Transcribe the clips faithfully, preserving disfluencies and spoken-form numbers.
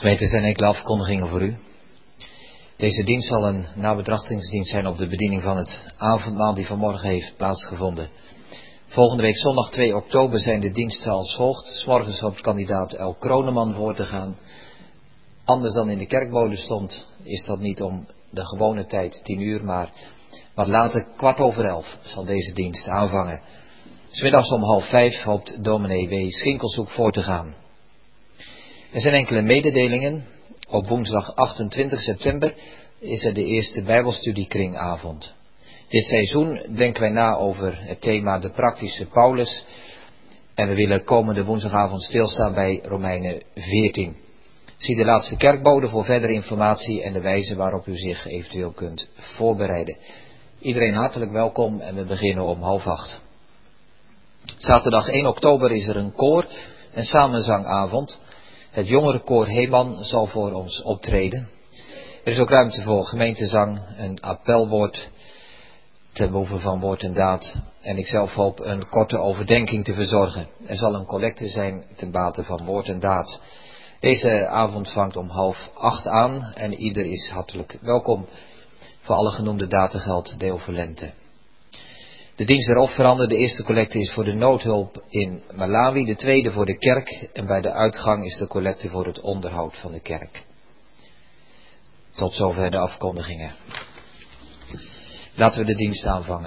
Gemeente, er zijn enkele afkondigingen voor u. Deze dienst zal een nabetrachtingsdienst zijn op de bediening van het avondmaal die vanmorgen heeft plaatsgevonden. Volgende week zondag twee oktober zijn de diensten als volgt. 's Morgens hoopt kandidaat El Kroneman voor te gaan. Anders dan in de kerkbode stond, is dat niet om de gewone tijd tien uur, maar wat later, kwart over elf, zal deze dienst aanvangen. 's Middags om half vijf hoopt dominee W. Schinkelshoek voor te gaan. Er zijn enkele mededelingen. Op woensdag achtentwintig september is er de eerste Bijbelstudiekringavond. Dit seizoen denken wij na over het thema de praktische Paulus. En we willen komende woensdagavond stilstaan bij Romeinen veertien. Zie de laatste kerkbode voor verdere informatie en de wijze waarop u zich eventueel kunt voorbereiden. Iedereen hartelijk welkom en we beginnen om half acht. Zaterdag één oktober is er een koor- en samenzangavond. Het jongerenkoor Heeman zal voor ons optreden. Er is ook ruimte voor gemeentezang, een appelwoord ten behoeve van woord en daad. En ik zelf hoop een korte overdenking te verzorgen. Er zal een collecte zijn ten bate van woord en daad. Deze avond vangt om half acht aan en ieder is hartelijk welkom. Voor alle genoemde daten geldt deel voor lente. De dienst der offeranden, de eerste collecte is voor de noodhulp in Malawi, de tweede voor de kerk en bij de uitgang is de collecte voor het onderhoud van de kerk. Tot zover de afkondigingen. Laten we de dienst aanvangen.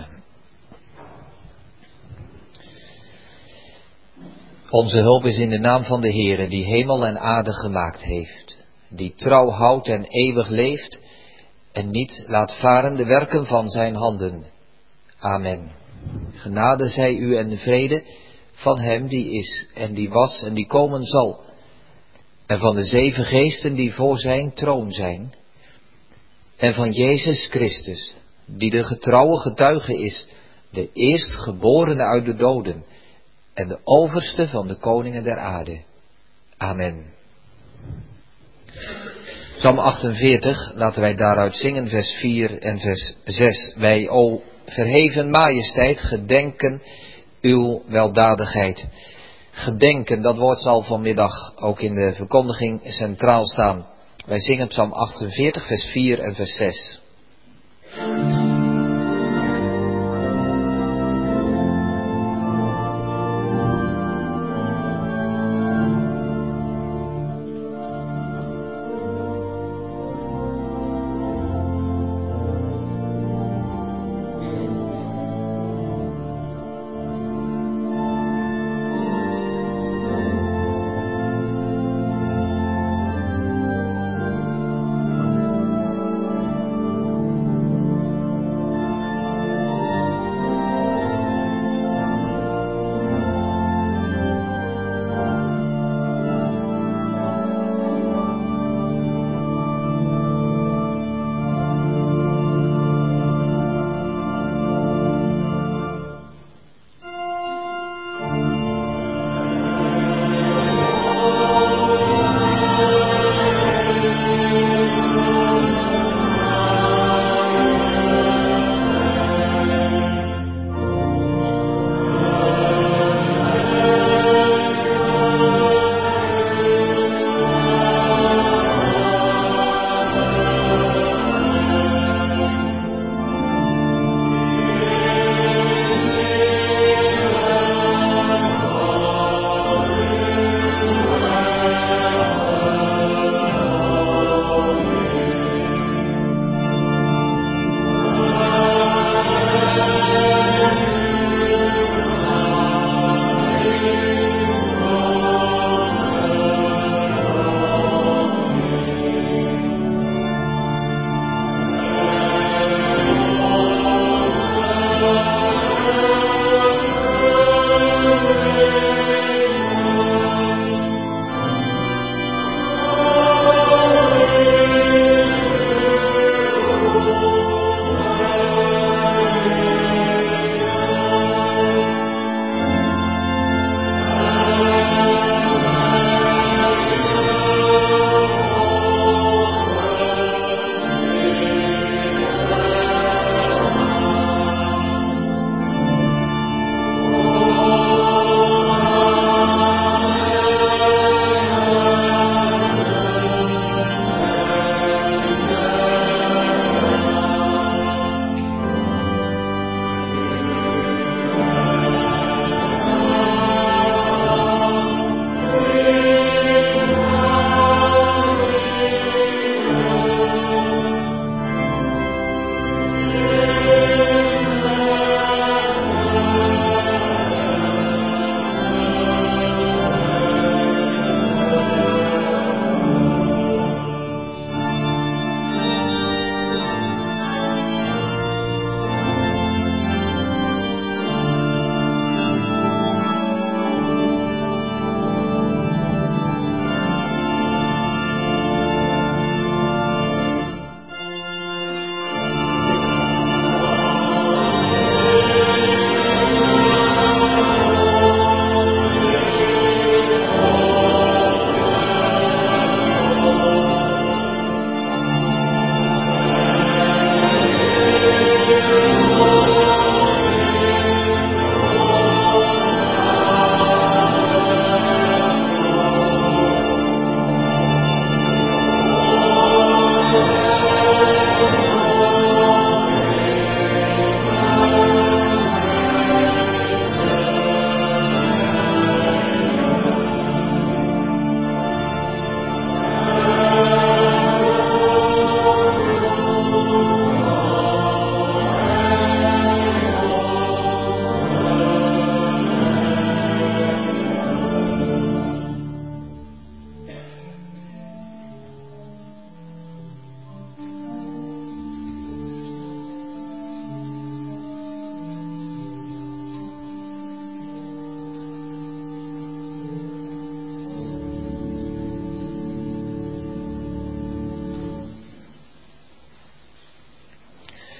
Onze hulp is in de naam van de Heere, die hemel en aarde gemaakt heeft, die trouw houdt en eeuwig leeft en niet laat varen de werken van zijn handen. Amen. Genade zij u en de vrede van hem die is en die was en die komen zal. En van de zeven geesten die voor zijn troon zijn. En van Jezus Christus, die de getrouwe getuige is, de eerstgeborene uit de doden en de overste van de koningen der aarde. Amen. Psalm achtenveertig, laten wij daaruit zingen, vers vier en vers zes. Wij, o verheven majesteit, gedenken uw weldadigheid. Gedenken, dat woord zal vanmiddag ook in de verkondiging centraal staan. Wij zingen Psalm achtenveertig, vers vier en vers zes.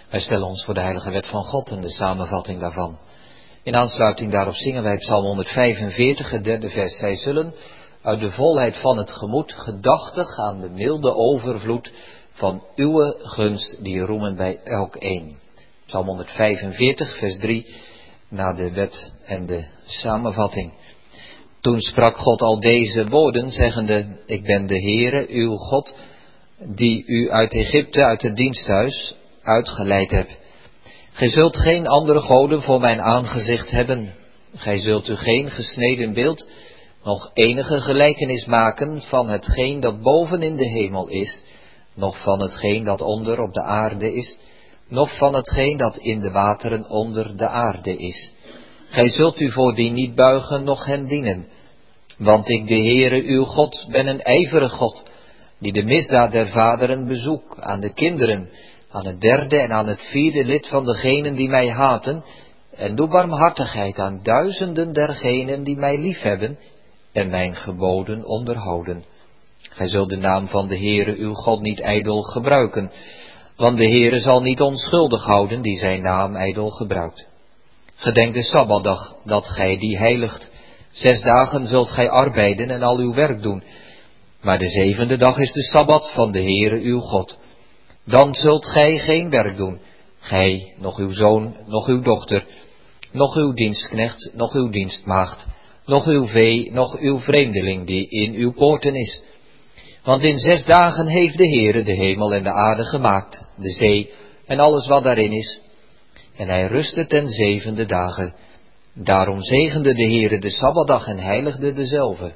Wij stellen ons voor de heilige wet van God en de samenvatting daarvan. In aansluiting daarop zingen wij Psalm honderdvijfenveertig, het derde vers. Zij zullen uit de volheid van het gemoed gedachtig aan de milde overvloed van uw gunst die roemen bij elk een. Psalm honderdvijfenveertig, vers drie, na de wet en de samenvatting. Toen sprak God al deze woorden, zeggende, ik ben de Heere, uw God, die u uit Egypte, uit het diensthuis, uitgeleid heb. Gij zult geen andere goden voor mijn aangezicht hebben. Gij zult u geen gesneden beeld, nog enige gelijkenis maken van hetgeen dat boven in de hemel is, noch van hetgeen dat onder op de aarde is, noch van hetgeen dat in de wateren onder de aarde is. Gij zult u voor die niet buigen, noch hen dienen. Want ik, de Heere, uw God, ben een ijverig God, die de misdaad der vaderen bezoek aan de kinderen, aan het derde en aan het vierde lid van degenen die mij haten, en doe barmhartigheid aan duizenden dergenen die mij liefhebben en mijn geboden onderhouden. Gij zult de naam van de Heere uw God niet ijdel gebruiken, want de Heere zal niet onschuldig houden die zijn naam ijdel gebruikt. Gedenk de Sabbatdag, dat gij die heiligt. Zes dagen zult gij arbeiden en al uw werk doen, maar de zevende dag is de Sabbat van de Heere uw God. Dan zult gij geen werk doen, gij, nog uw zoon, nog uw dochter, nog uw dienstknecht, nog uw dienstmaagd, nog uw vee, nog uw vreemdeling die in uw poorten is. Want in zes dagen heeft de Heere de hemel en de aarde gemaakt, de zee en alles wat daarin is. En hij rustte ten zevende dagen. Daarom zegende de Heere de Sabbatdag en heiligde dezelve.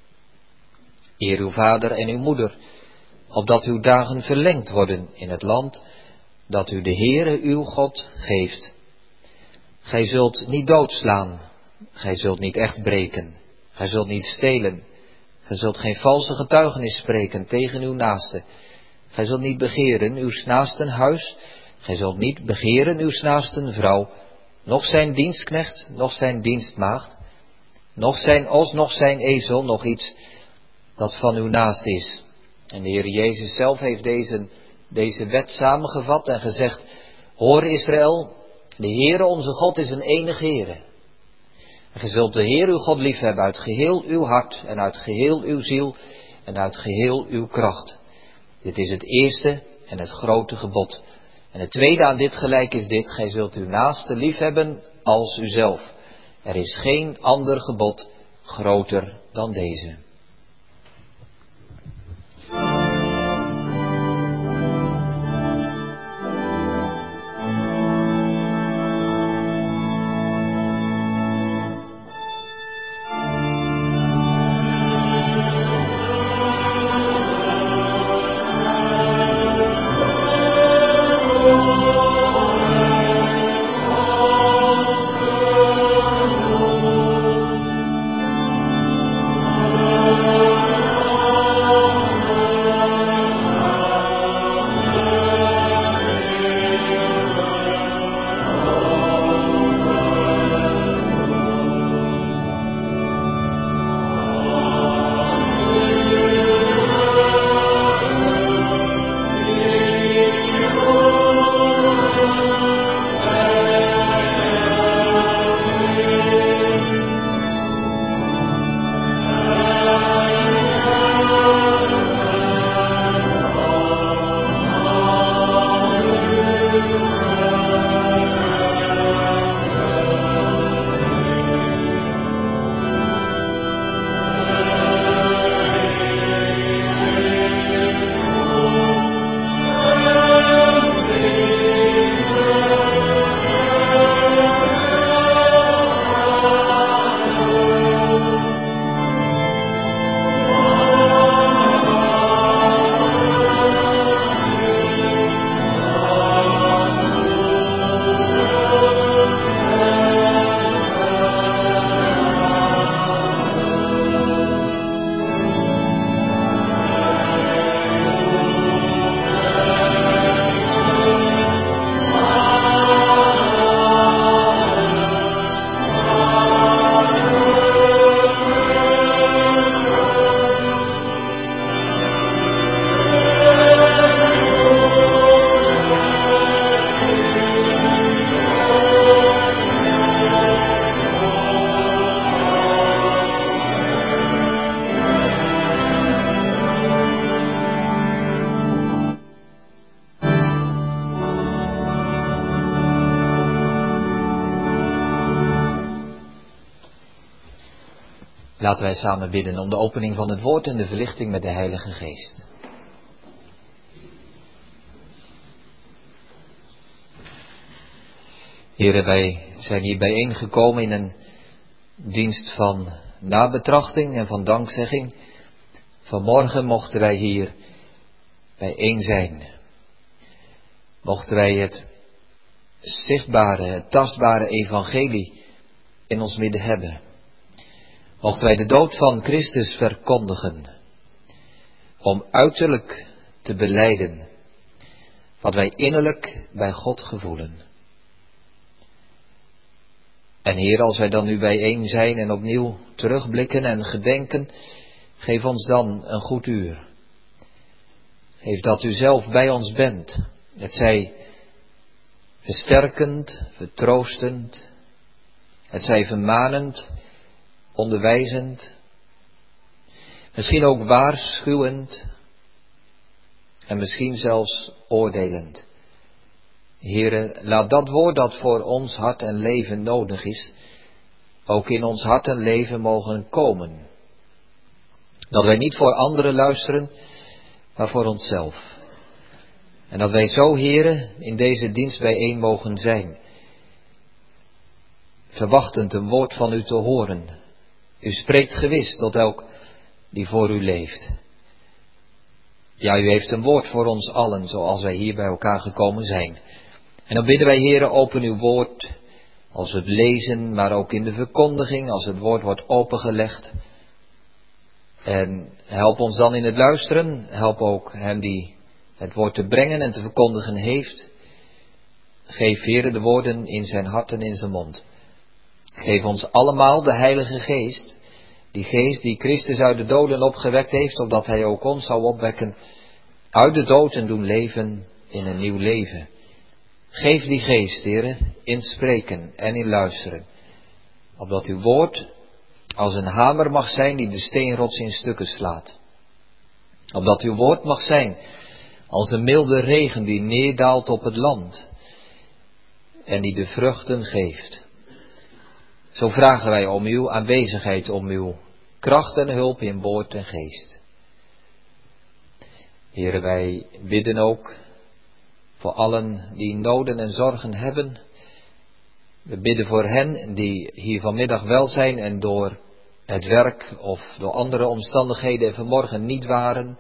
Eer uw vader en uw moeder, opdat uw dagen verlengd worden in het land dat u de Heere uw God geeft. Gij zult niet doodslaan, gij zult niet echt breken, gij zult niet stelen, gij zult geen valse getuigenis spreken tegen uw naaste, gij zult niet begeren uw naasten huis, gij zult niet begeren uw naasten vrouw, noch zijn dienstknecht, noch zijn dienstmaagd, noch zijn os, noch zijn ezel, nog iets dat van uw naast is. En de Heer Jezus zelf heeft deze, deze wet samengevat en gezegd, hoor Israël, de Heere onze God is een enige Heere. En gij zult de Heer uw God liefhebben uit geheel uw hart en uit geheel uw ziel en uit geheel uw kracht. Dit is het eerste en het grote gebod. En het tweede aan dit gelijk is dit, gij zult uw naaste liefhebben als uzelf. Er is geen ander gebod groter dan deze. Oh Laten wij samen bidden om de opening van het woord en de verlichting met de Heilige Geest. Heren, wij zijn hier bijeengekomen in een dienst van nabetrachting en van dankzegging. Vanmorgen mochten wij hier bijeen zijn. Mochten wij het zichtbare, het tastbare evangelie in ons midden hebben. Mochten wij de dood van Christus verkondigen, om uiterlijk te belijden wat wij innerlijk bij God gevoelen. En Heer, als wij dan nu bijeen zijn en opnieuw terugblikken en gedenken, geef ons dan een goed uur. Geef dat u zelf bij ons bent. Het zij versterkend, vertroostend, het zij vermanend, onderwijzend, misschien ook waarschuwend en misschien zelfs oordelend. Heere, laat dat woord dat voor ons hart en leven nodig is, ook in ons hart en leven mogen komen. Dat wij niet voor anderen luisteren, maar voor onszelf. En dat wij zo, Heere, in deze dienst bijeen mogen zijn, verwachtend een woord van u te horen. U spreekt gewis tot elk die voor u leeft. Ja, u heeft een woord voor ons allen, zoals wij hier bij elkaar gekomen zijn. En dan bidden wij, Heere, open uw woord, als we het lezen, maar ook in de verkondiging, als het woord wordt opengelegd. En help ons dan in het luisteren, help ook hem die het woord te brengen en te verkondigen heeft. Geef, Heere, de woorden in zijn hart en in zijn mond. Geef ons allemaal de Heilige Geest, die Geest die Christus uit de doden opgewekt heeft, opdat hij ook ons zou opwekken uit de dood en doen leven in een nieuw leven. Geef die Geest, Heere, in spreken en in luisteren, opdat uw woord als een hamer mag zijn die de steenrots in stukken slaat. Opdat uw woord mag zijn als een milde regen die neerdaalt op het land en die de vruchten geeft. Zo vragen wij om uw aanwezigheid, om uw kracht en hulp in woord en geest. Heere, wij bidden ook voor allen die noden en zorgen hebben. We bidden voor hen die hier vanmiddag wel zijn en door het werk of door andere omstandigheden vanmorgen niet waren,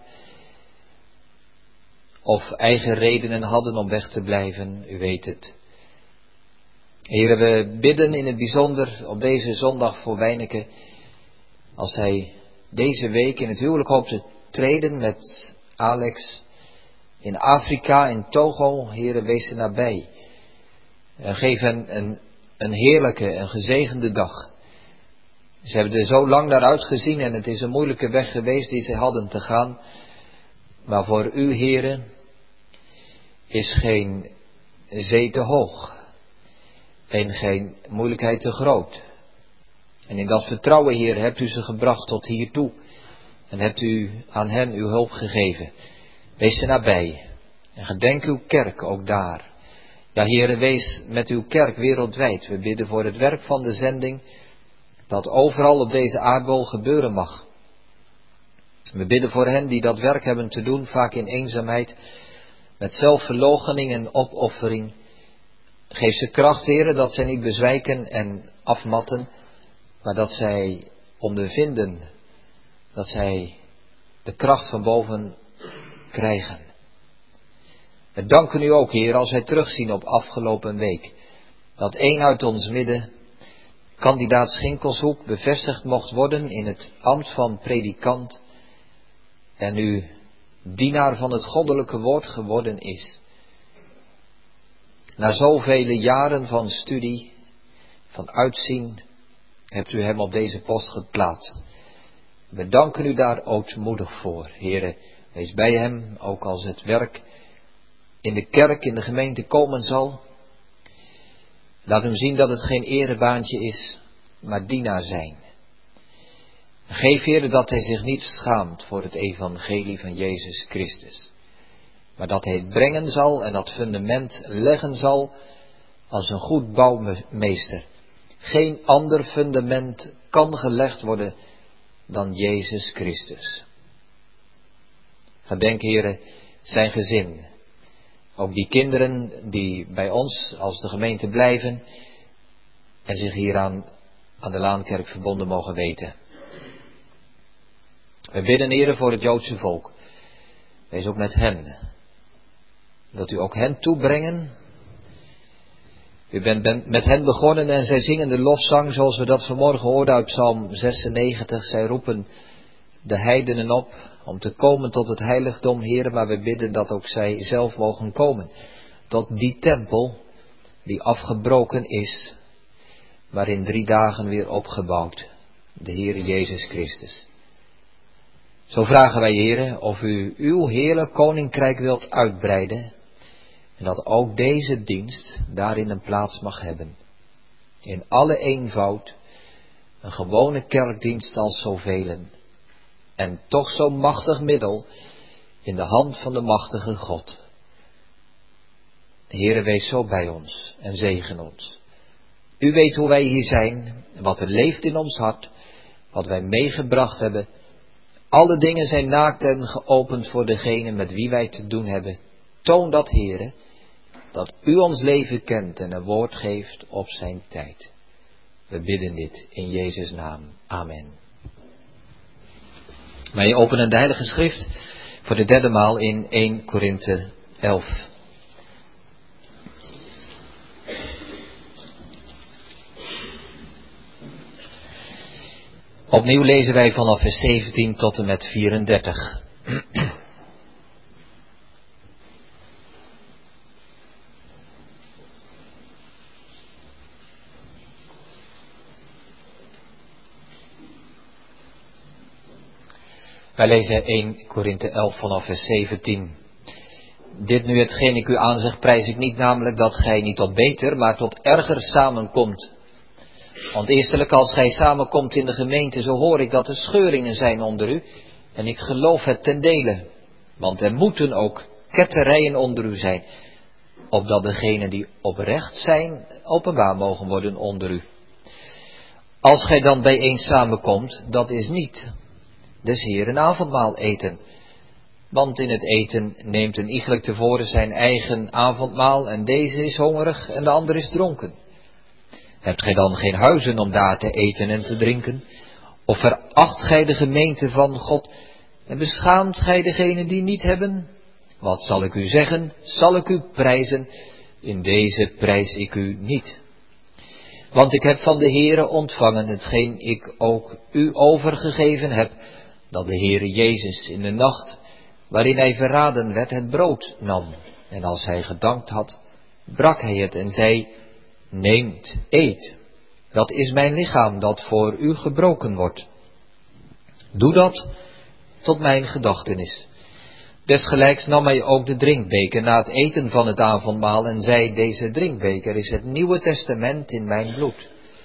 of eigen redenen hadden om weg te blijven, u weet het. Heere, we bidden in het bijzonder op deze zondag voor Wijneke, als hij deze week in het huwelijk hoopt te treden met Alex in Afrika, in Togo. Heere, wees er nabij. En geef hen een, een heerlijke en gezegende dag. Ze hebben er zo lang naar uitgezien en het is een moeilijke weg geweest die ze hadden te gaan. Maar voor u, Heere, is geen zee te hoog en geen moeilijkheid te groot. En in dat vertrouwen, Heer, hebt u ze gebracht tot hiertoe en hebt u aan hen uw hulp gegeven. Wees er nabij en gedenk uw kerk ook daar. Ja, Heere, wees met uw kerk wereldwijd. We bidden voor het werk van de zending, dat overal op deze aardbol gebeuren mag. We bidden voor hen die dat werk hebben te doen, vaak in eenzaamheid, met zelfverloochening en opoffering. Geef ze kracht, Heere, dat zij niet bezwijken en afmatten, maar dat zij ondervinden, dat zij de kracht van boven krijgen. We danken u ook, Heer, als wij terugzien op afgelopen week, dat één uit ons midden, kandidaat Schinkelshoek, bevestigd mocht worden in het ambt van predikant en u dienaar van het goddelijke woord geworden is. Na zoveel jaren van studie, van uitzien, hebt u hem op deze post geplaatst. We danken u daar ootmoedig voor, Heere. Wees bij hem, ook als het werk in de kerk, in de gemeente komen zal. Laat hem zien dat het geen erebaantje is, maar dienaar zijn. Geef, Heere, dat hij zich niet schaamt voor het evangelie van Jezus Christus, maar dat hij het brengen zal en dat fundament leggen zal als een goed bouwmeester. Geen ander fundament kan gelegd worden dan Jezus Christus. Gedenk, Heere, zijn gezin. Ook die kinderen die bij ons als de gemeente blijven en zich hieraan aan de Laankerk verbonden mogen weten. We bidden, Heere, voor het Joodse volk. Wees ook met hen. Wilt u ook hen toebrengen? U bent met hen begonnen en zij zingen de lofzang zoals we dat vanmorgen hoorden uit Psalm zesennegentig. Zij roepen de heidenen op om te komen tot het heiligdom, Heere, maar we bidden dat ook zij zelf mogen komen tot die tempel die afgebroken is, maar in drie dagen weer opgebouwd, de Heere Jezus Christus. Zo vragen wij, Heere, of u uw heerlijk koninkrijk wilt uitbreiden en dat ook deze dienst daarin een plaats mag hebben. In alle eenvoud, een gewone kerkdienst als zoveel. En toch zo'n machtig middel in de hand van de machtige God. Heere, wees zo bij ons en zegen ons. U weet hoe wij hier zijn, wat er leeft in ons hart, wat wij meegebracht hebben. Alle dingen zijn naakt en geopend voor degene met wie wij te doen hebben. Toon dat, Heere, dat u ons leven kent en een woord geeft op zijn tijd. We bidden dit in Jezus' naam. Amen. Wij openen de Heilige Schrift voor de derde maal in eerste Korinthe elf. Opnieuw lezen wij vanaf vers zeventien tot en met vierendertig. Wij lezen eerste Korinthe elf vanaf vers zeventien. Dit nu hetgeen ik u aanzeg, prijs ik niet, namelijk dat gij niet tot beter, maar tot erger samenkomt. Want eerstelijk, als gij samenkomt in de gemeente, zo hoor ik dat er scheuringen zijn onder u, en ik geloof het ten dele. Want er moeten ook ketterijen onder u zijn, opdat degenen die oprecht zijn, openbaar mogen worden onder u. Als gij dan bijeen samenkomt, dat is niet des Heeren avondmaal eten. Want in het eten neemt een iegelijk tevoren zijn eigen avondmaal, en deze is hongerig en de ander is dronken. Hebt gij dan geen huizen om daar te eten en te drinken? Of veracht gij de gemeente van God en beschaamt gij degenen die niet hebben? Wat zal ik u zeggen? Zal ik u prijzen? In deze prijs ik u niet. Want ik heb van de Heere ontvangen hetgeen ik ook u overgegeven heb, dat de Heere Jezus in de nacht, waarin hij verraden werd, het brood nam. En als hij gedankt had, brak hij het en zei: Neemt, eet. Dat is mijn lichaam dat voor u gebroken wordt. Doe dat tot mijn gedachtenis. Desgelijks nam hij ook de drinkbeker na het eten van het avondmaal en zei: Deze drinkbeker is het Nieuwe Testament in mijn bloed.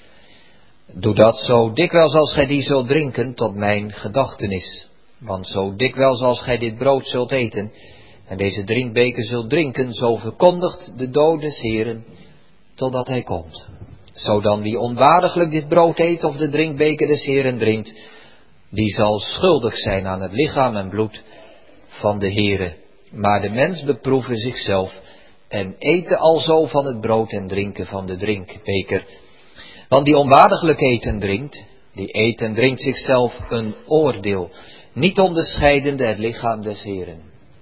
Doe dat zo dikwijls als gij die zult drinken tot mijn gedachtenis. Want zo dikwijls als gij dit brood zult eten en deze drinkbeker zult drinken, zo verkondigt de dood des Heeren totdat hij komt. Zo dan wie onwaardiglijk dit brood eet of de drinkbeker des Heeren drinkt, die zal schuldig zijn aan het lichaam en bloed van de Heere. Maar de mens beproeve zichzelf en eten alzo van het brood en drinken van de drinkbeker. Want die onwaardiglijk eet en drinkt, die eet en drinkt zichzelf een oordeel, niet onderscheidende het lichaam des Heeren.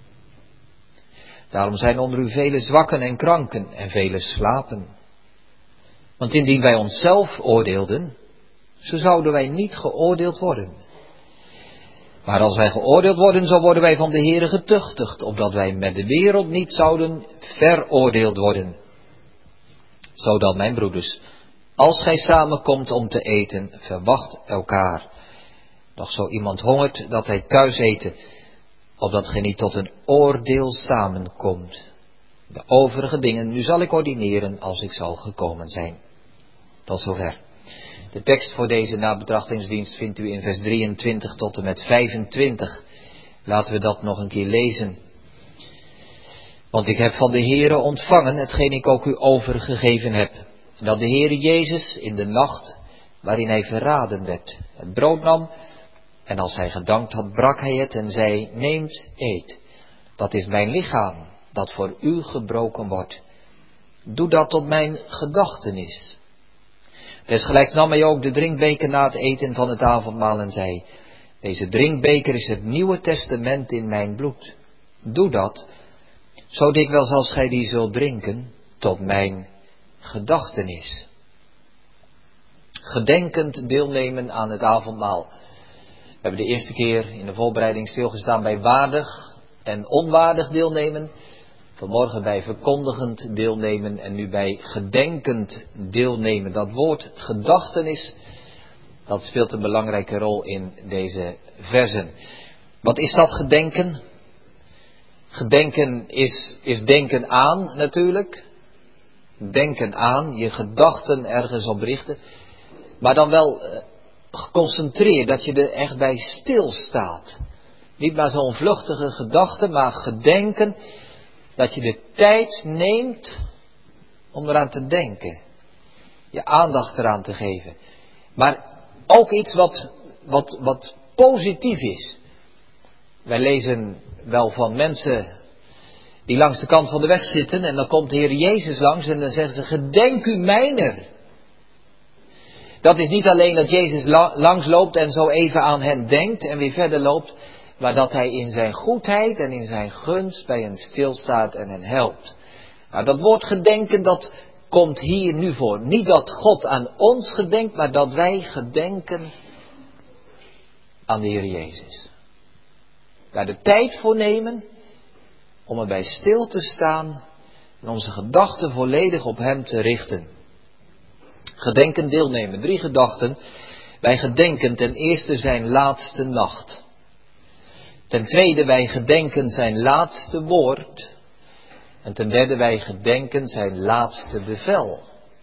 Daarom zijn onder u vele zwakken en kranken en vele slapen. Want indien wij onszelf oordeelden, zo zouden wij niet geoordeeld worden. Maar als wij geoordeeld worden, zo worden wij van de Heere getuchtigd, opdat wij met de wereld niet zouden veroordeeld worden. Zodat, mijn broeders, als gij samenkomt om te eten, verwacht elkaar. Doch zo iemand hongert, dat hij thuis eten, opdat gij niet tot een oordeel samenkomt. De overige dingen nu zal ik ordineren als ik zal gekomen zijn. Tot zover. De tekst voor deze nabetrachtingsdienst vindt u in vers drieëntwintig tot en met vijfentwintig. Laten we dat nog een keer lezen. Want ik heb van de Heere ontvangen hetgeen ik ook u overgegeven heb. Dat de Heere Jezus in de nacht waarin hij verraden werd, het brood nam En als hij gedankt had, brak hij het en zei, neemt, eet. Dat is mijn lichaam, dat voor u gebroken wordt. Doe dat tot mijn gedachtenis. Desgelijks nam hij ook de drinkbeker na het eten van het avondmaal en zei, deze drinkbeker is het Nieuwe Testament in mijn bloed. Doe dat, zo dikwijls als gij die zult drinken, tot mijn gedachtenis. Gedenkend deelnemen aan het avondmaal. We hebben de eerste keer in de voorbereiding stilgestaan bij waardig en onwaardig deelnemen. Vanmorgen bij verkondigend deelnemen en nu bij gedenkend deelnemen. Dat woord gedachtenis, dat speelt een belangrijke rol in deze versen. Wat is dat gedenken? Gedenken is, is denken aan natuurlijk. Denken aan, je gedachten ergens op richten. Maar dan wel uh, geconcentreerd, dat je er echt bij stilstaat. Niet maar zo'n vluchtige gedachte, maar gedenken. Dat je de tijd neemt om eraan te denken. Je aandacht eraan te geven. Maar ook iets wat, wat, wat positief is. Wij lezen wel van mensen die langs de kant van de weg zitten. En dan komt de Heer Jezus langs en dan zeggen ze, gedenk u mijner. Dat is niet alleen dat Jezus la- langs loopt en zo even aan hen denkt en weer verder loopt. Maar dat hij in zijn goedheid en in zijn gunst bij hen stilstaat en hen helpt. Nou, dat woord gedenken, dat komt hier nu voor. Niet dat God aan ons gedenkt, maar dat wij gedenken aan de Heer Jezus. Daar de tijd voor nemen om erbij stil te staan en onze gedachten volledig op hem te richten. Gedenken deelnemen. Drie gedachten. Wij gedenken ten eerste zijn laatste nacht. Ten tweede, wij gedenken zijn laatste woord. En ten derde, wij gedenken zijn laatste bevel.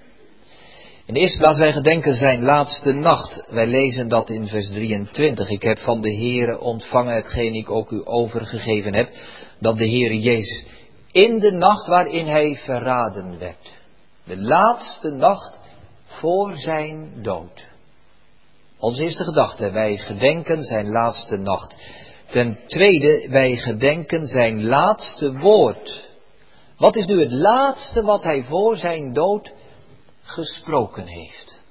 In de eerste plaats, wij gedenken zijn laatste nacht. Wij lezen dat in vers drieëntwintig. Ik heb van de Heere ontvangen hetgeen ik ook u overgegeven heb. Dat de Heere Jezus in de nacht waarin hij verraden werd. De laatste nacht voor zijn dood. Onze eerste gedachte, wij gedenken zijn laatste nacht. Ten tweede, wij gedenken zijn laatste woord. Wat is nu het laatste wat hij voor zijn dood gesproken heeft?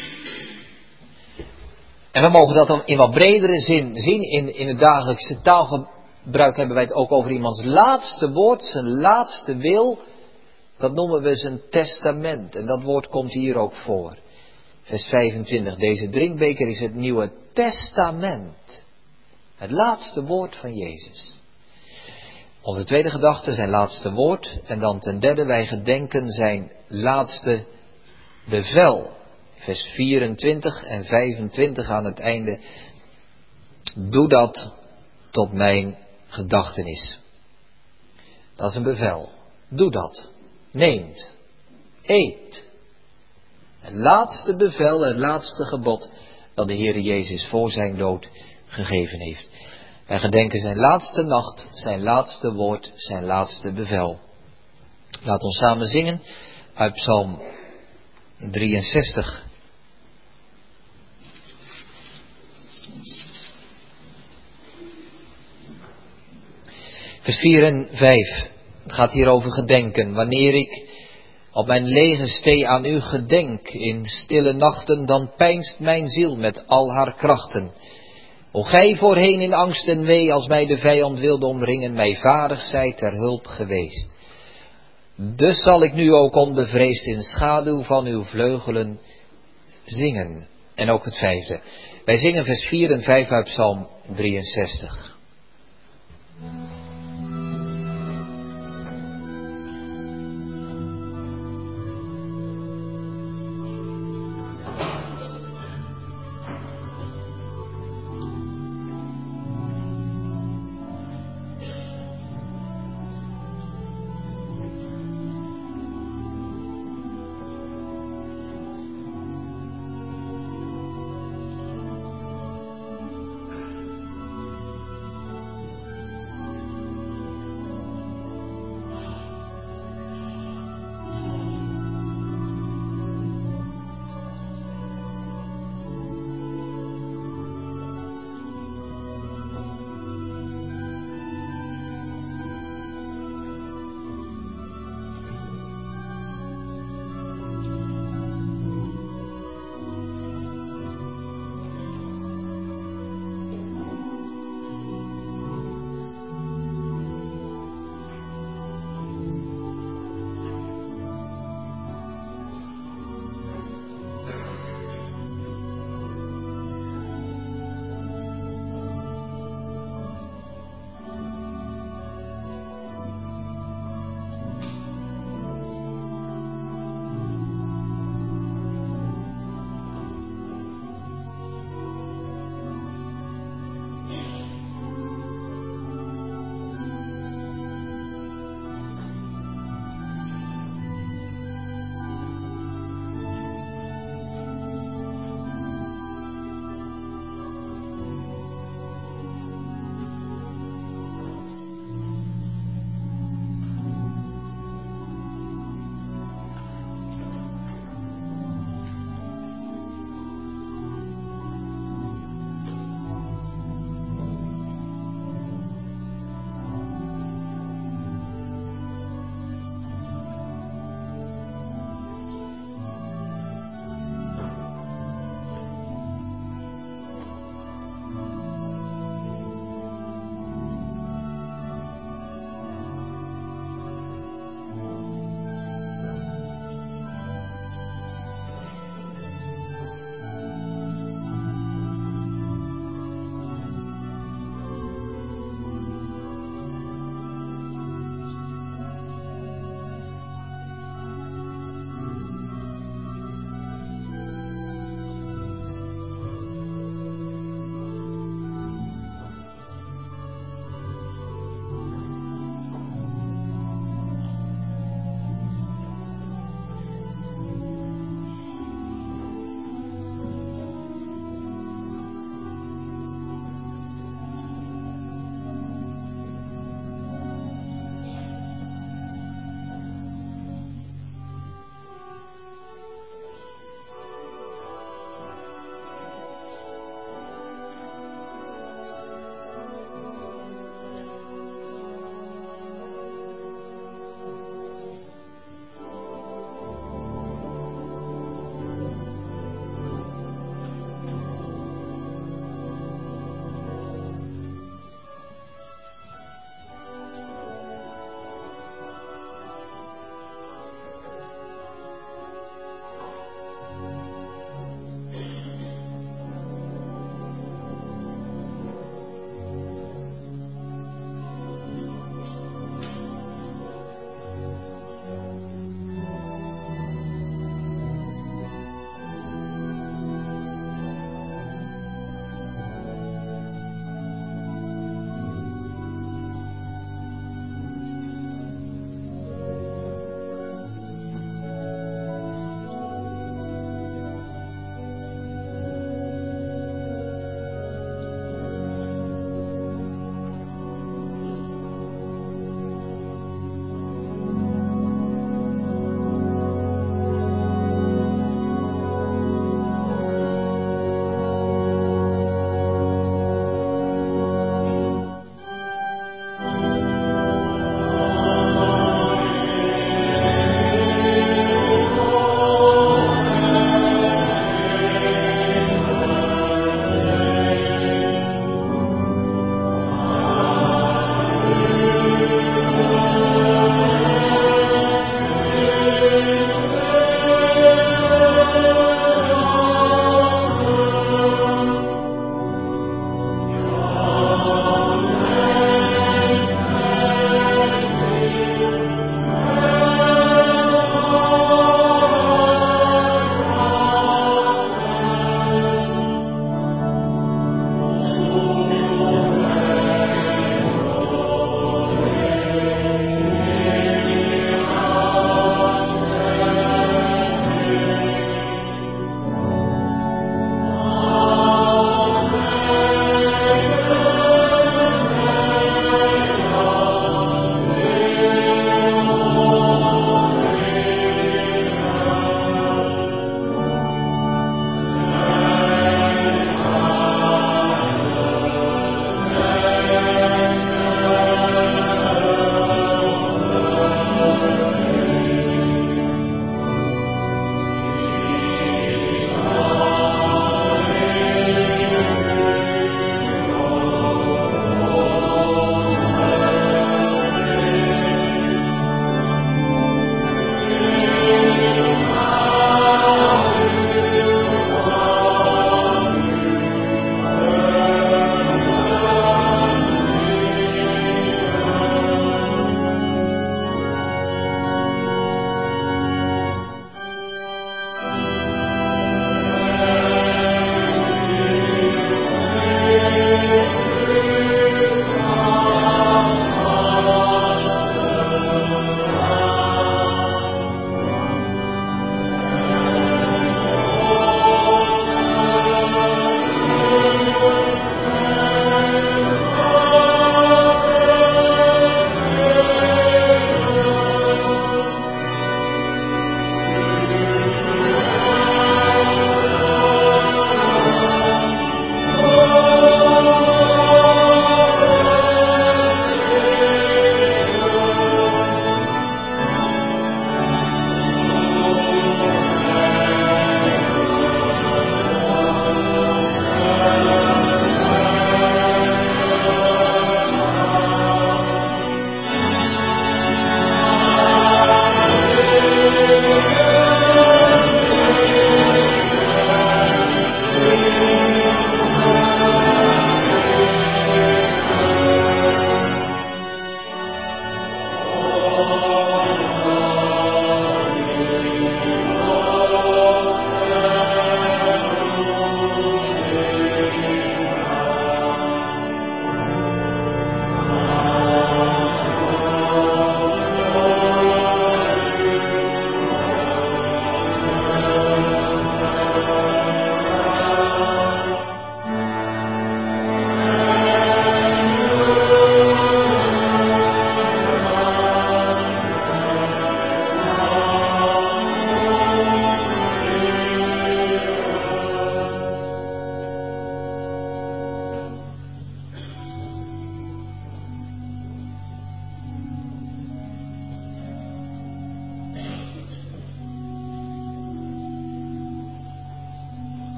En we mogen dat dan in wat bredere zin zien. In, in het dagelijkse taalgebruik hebben wij het ook over iemands laatste woord, zijn laatste wil. Dat noemen we zijn testament. En dat woord komt hier ook voor. Vers vijfentwintig. Deze drinkbeker is het Nieuwe Testament. Het laatste woord van Jezus. Onze tweede gedachte, zijn laatste woord. En dan ten derde, wij gedenken zijn laatste bevel. Vers vierentwintig en vijfentwintig aan het einde. Doe dat tot mijn gedachtenis. Dat is een bevel. Doe dat. Neemt. Eet. Het laatste bevel, het laatste gebod dat de Heer Jezus voor zijn dood gegeven heeft. Wij gedenken zijn laatste nacht, zijn laatste woord, zijn laatste bevel. Laat ons samen zingen uit Psalm drieënzestig. Vers vier en vijf. Het gaat hier over gedenken. Wanneer ik op mijn lege stee aan u gedenk in stille nachten, dan peinst mijn ziel met al haar krachten. O gij voorheen in angst en wee, als mij de vijand wilde omringen, mij vaardig zijt ter hulp geweest. Dus zal ik nu ook onbevreesd in schaduw van uw vleugelen zingen. En ook het vijfde. Wij zingen vers vier en vijf uit Psalm drieënzestig.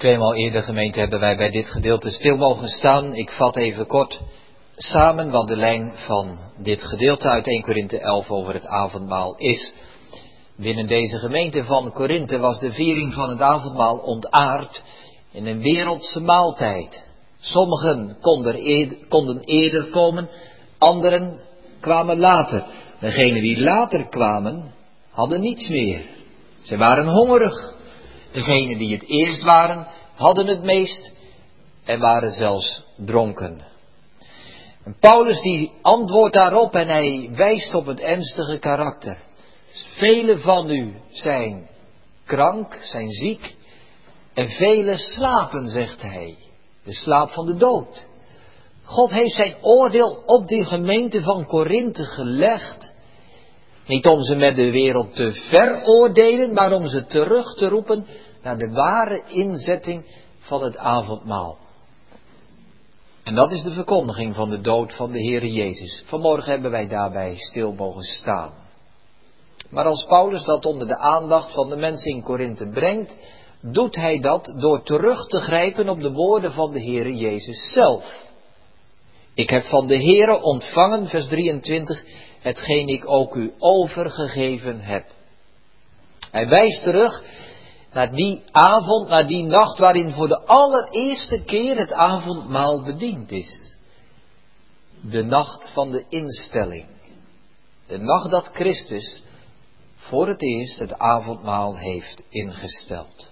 Tweemaal eerder, gemeente, hebben wij bij dit gedeelte stil mogen staan. Ik vat even kort samen wat de lijn van dit gedeelte uit Eerste Korinthe elf over het avondmaal is. Binnen deze gemeente van Korinthe was de viering van het avondmaal ontaard in een wereldse maaltijd. Sommigen konden eerder, konden eerder komen, anderen kwamen later. Degenen die later kwamen, hadden niets meer. Ze waren hongerig. Degenen die het eerst waren, hadden het meest en waren zelfs dronken. En Paulus die antwoordt daarop en hij wijst op het ernstige karakter. Velen van u zijn krank, zijn ziek en velen slapen, zegt hij. De slaap van de dood. God heeft zijn oordeel op die gemeente van Korinthe gelegd. Niet om ze met de wereld te veroordelen, maar om ze terug te roepen naar de ware inzetting van het avondmaal. En dat is de verkondiging van de dood van de Heere Jezus. Vanmorgen hebben wij daarbij stil mogen staan. Maar als Paulus dat onder de aandacht van de mensen in Korinthe brengt, doet hij dat door terug te grijpen op de woorden van de Heere Jezus zelf. Ik heb van de Heere ontvangen, vers drieëntwintig, hetgeen ik ook u overgegeven heb. Hij wijst terug naar die avond, naar die nacht waarin voor de allereerste keer het avondmaal bediend is. De nacht van de instelling. De nacht dat Christus voor het eerst het avondmaal heeft ingesteld.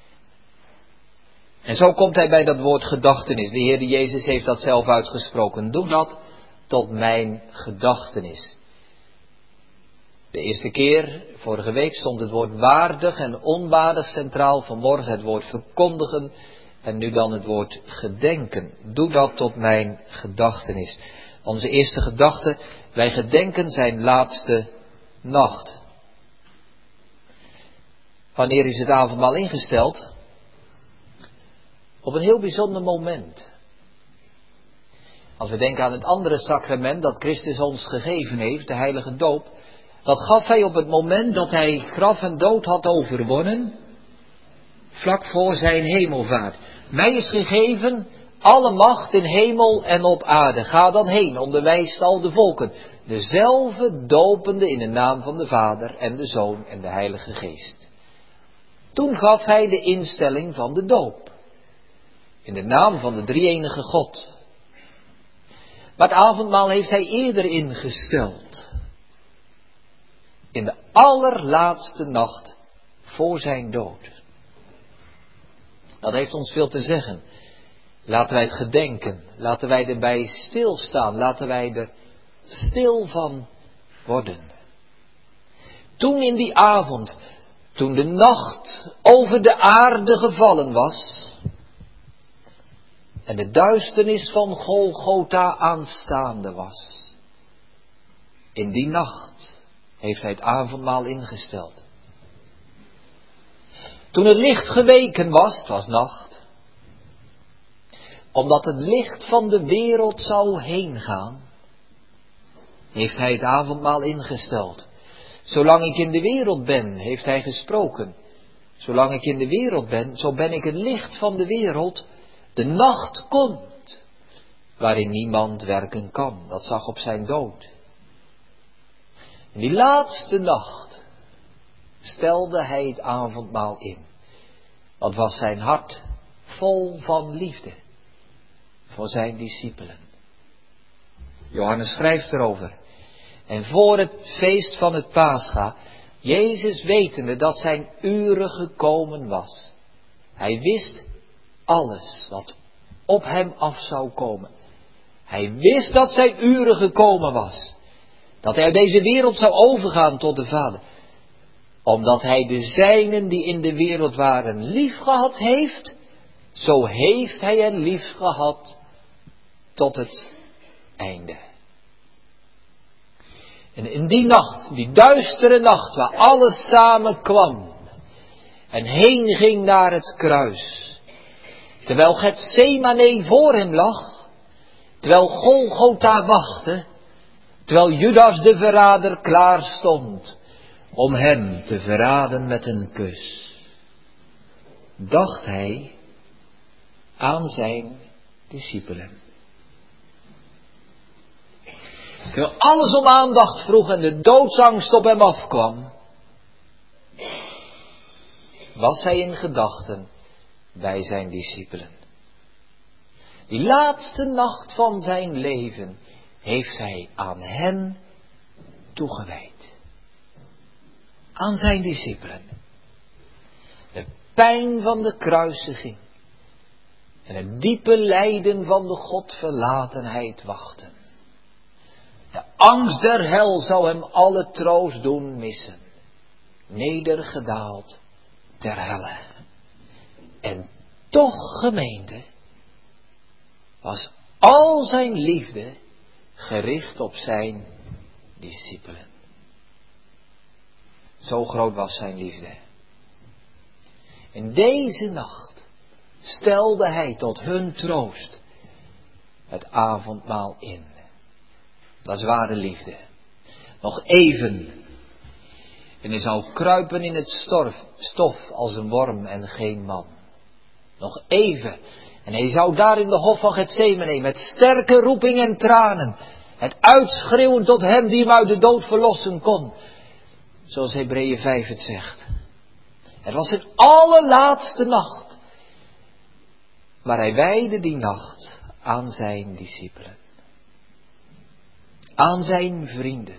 En zo komt hij bij dat woord gedachtenis. De Heer Jezus heeft dat zelf uitgesproken. Doe dat tot mijn gedachtenis. De eerste keer, vorige week, stond het woord waardig en onwaardig centraal. Vanmorgen het woord verkondigen en nu dan het woord gedenken. Doe dat tot mijn gedachtenis. Onze eerste gedachte, wij gedenken zijn laatste nacht. Wanneer is het avondmaal ingesteld? Op een heel bijzonder moment. Als we denken aan het andere sacrament dat Christus ons gegeven heeft, de heilige doop. Dat gaf hij op het moment dat hij graf en dood had overwonnen, vlak voor zijn hemelvaart. Mij is gegeven alle macht in hemel en op aarde. Ga dan heen, onderwijst al de volken. Dezelfde dopende in de naam van de Vader en de Zoon en de Heilige Geest. Toen gaf hij de instelling van de doop. In de naam van de drie-enige God. Maar het avondmaal heeft hij eerder ingesteld. In de allerlaatste nacht voor zijn dood. Dat heeft ons veel te zeggen. Laten wij het gedenken. Laten wij erbij stilstaan. Laten wij er stil van worden. Toen in die avond, toen de nacht over de aarde gevallen was. En de duisternis van Golgotha aanstaande was. In die nacht heeft hij het avondmaal ingesteld. Toen het licht geweken was, het was nacht. Omdat het licht van de wereld zou heen gaan, heeft hij het avondmaal ingesteld. Zolang ik in de wereld ben, heeft hij gesproken. Zolang ik in de wereld ben, zo ben ik het licht van de wereld. De nacht komt, waarin niemand werken kan. Dat zag op zijn dood. In die laatste nacht stelde hij het avondmaal in. Wat was zijn hart vol van liefde voor zijn discipelen. Johannes schrijft erover. En voor het feest van het Pascha, Jezus wetende dat zijn uren gekomen was. Hij wist alles wat op hem af zou komen. Hij wist dat zijn uren gekomen was. Dat hij uit deze wereld zou overgaan tot de Vader. Omdat hij de zijnen die in de wereld waren lief gehad heeft. Zo heeft hij hen lief gehad tot het einde. En in die nacht, die duistere nacht waar alles samenkwam. En heen ging naar het kruis. Terwijl Getsemane voor hem lag. Terwijl Golgotha wachtte. Terwijl Judas de verrader klaar stond om hem te verraden met een kus. Dacht hij aan zijn discipelen. Terwijl alles om aandacht vroeg en de doodsangst op hem afkwam, was hij in gedachten bij zijn discipelen. Die laatste nacht van zijn leven heeft hij aan hen toegewijd. Aan zijn discipelen. De pijn van de kruisiging en het diepe lijden van de Godverlatenheid wachten. De angst der hel zou hem alle troost doen missen. Nedergedaald ter helle. En toch, gemeente, was al zijn liefde gericht op zijn discipelen. Zo groot was zijn liefde. In deze nacht stelde hij tot hun troost het avondmaal in. Dat is ware liefde. Nog even. En hij zou kruipen in het storf, stof als een worm en geen man. Nog even. En hij zou daar in de hof van Getsemane met sterke roeping en tranen het uitschreeuwen tot hem die hem uit de dood verlossen kon. Zoals Hebreeën vijf het zegt. Het was zijn allerlaatste nacht. Maar hij wijdde die nacht aan zijn discipelen. Aan zijn vrienden.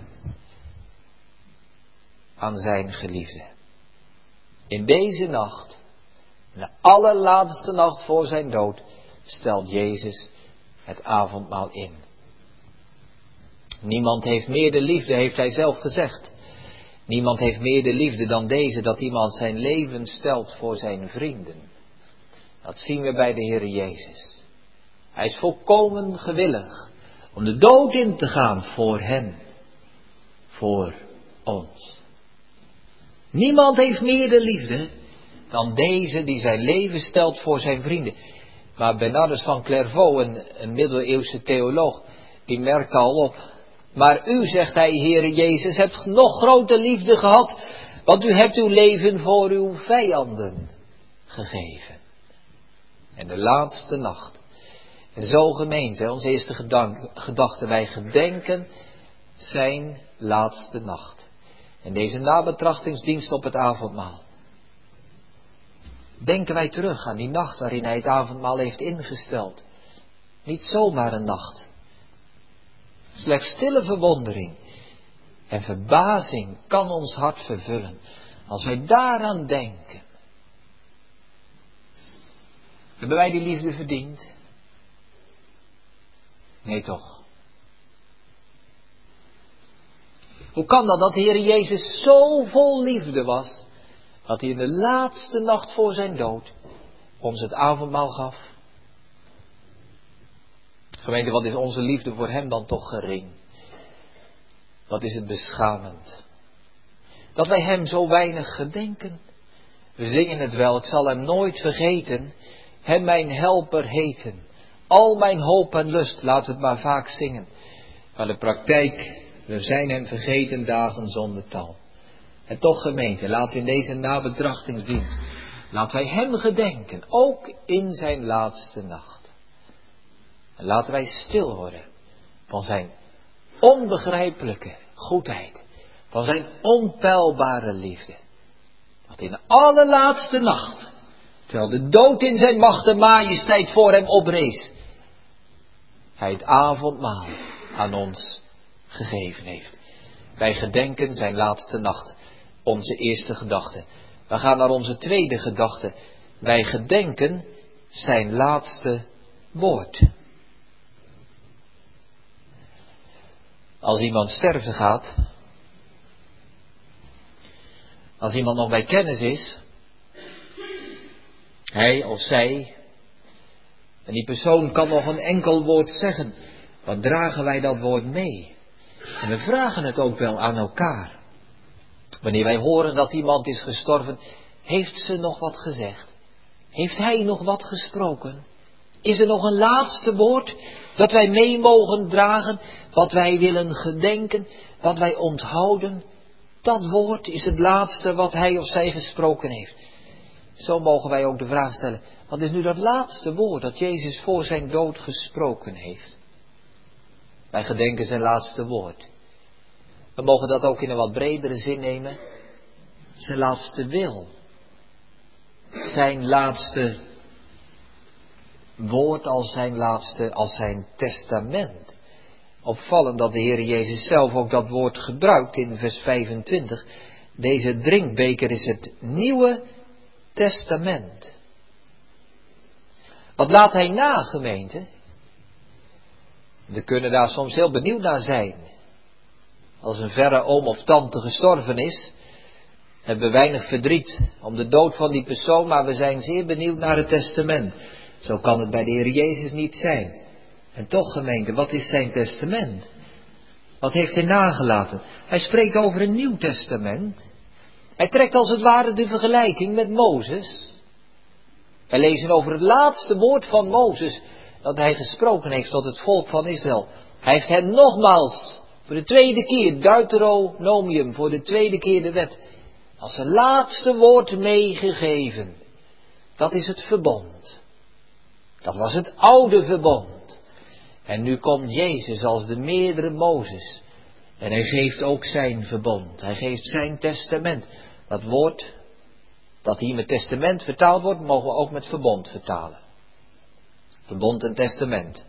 Aan zijn geliefden. In deze nacht, de allerlaatste nacht voor zijn dood, stelt Jezus het avondmaal in. Niemand heeft meer de liefde, heeft hij zelf gezegd. Niemand heeft meer de liefde dan deze, dat iemand zijn leven stelt voor zijn vrienden. Dat zien we bij de Heer Jezus. Hij is volkomen gewillig om de dood in te gaan voor hen. Voor ons. Niemand heeft meer de liefde dan deze die zijn leven stelt voor zijn vrienden. Maar Bernardus van Clairvaux, een, een middeleeuwse theoloog, die merkt al op. Maar u, zegt hij, Heere Jezus, hebt nog grote liefde gehad, want u hebt uw leven voor uw vijanden gegeven. En de laatste nacht. En zo, gemeente, onze eerste gedank, gedachte, wij gedenken zijn laatste nacht. En deze nabetrachtingsdienst op het avondmaal. Denken wij terug aan die nacht waarin hij het avondmaal heeft ingesteld. Niet zomaar een nacht. Slechts stille verwondering en verbazing kan ons hart vervullen als wij daaraan denken. Hebben wij die liefde verdiend? Nee toch. Hoe kan dat dat de Heer Jezus zo vol liefde was, dat hij in de laatste nacht voor zijn dood ons het avondmaal gaf? Gemeente, wat is onze liefde voor hem dan toch gering? Wat is het beschamend. Dat wij hem zo weinig gedenken. We zingen het wel, ik zal hem nooit vergeten, hem mijn helper heten. Al mijn hoop en lust, laat het maar vaak zingen. Maar de praktijk, we zijn hem vergeten dagen zonder tal. En toch, gemeente, laten we in deze nabetrachtingsdienst, laten wij hem gedenken, ook in zijn laatste nacht. En laten wij stil worden van zijn onbegrijpelijke goedheid, van zijn onpeilbare liefde. Dat in de allerlaatste nacht, terwijl de dood in zijn macht en majesteit voor hem oprees, hij het avondmaal aan ons gegeven heeft. Wij gedenken zijn laatste nacht, onze eerste gedachte. We gaan naar onze tweede gedachte. Wij gedenken zijn laatste woord. Als iemand sterven gaat, als iemand nog bij kennis is, hij of zij, en die persoon kan nog een enkel woord zeggen, wat dragen wij dat woord mee? En we vragen het ook wel aan elkaar. Wanneer wij horen dat iemand is gestorven, heeft ze nog wat gezegd? Heeft hij nog wat gesproken? Is er nog een laatste woord dat wij mee mogen dragen, wat wij willen gedenken, wat wij onthouden? Dat woord is het laatste wat hij of zij gesproken heeft. Zo mogen wij ook de vraag stellen, wat is nu dat laatste woord dat Jezus voor zijn dood gesproken heeft? Wij gedenken zijn laatste woord. We mogen dat ook in een wat bredere zin nemen. Zijn laatste wil. Zijn laatste woord als zijn laatste, als zijn testament. Opvallend dat de Heer Jezus zelf ook dat woord gebruikt in vers vijfentwintig. Deze drinkbeker is het nieuwe testament. Wat laat hij na, gemeente? We kunnen daar soms heel benieuwd naar zijn. Als een verre oom of tante gestorven is, hebben we weinig verdriet om de dood van die persoon, maar we zijn zeer benieuwd naar het testament. Zo kan het bij de Heer Jezus niet zijn. En toch, gemeente, wat is zijn testament? Wat heeft hij nagelaten? Hij spreekt over een nieuw testament. Hij trekt als het ware de vergelijking met Mozes. Wij lezen over het laatste woord van Mozes dat hij gesproken heeft tot het volk van Israël. Hij heeft hen nogmaals, voor de tweede keer, Deuteronomium, voor de tweede keer de wet, als zijn laatste woord meegegeven. Dat is het verbond. Dat was het oude verbond. En nu komt Jezus als de meerdere Mozes. En hij geeft ook zijn verbond. Hij geeft zijn testament. Dat woord dat hier met testament vertaald wordt, mogen we ook met verbond vertalen. Verbond en testament.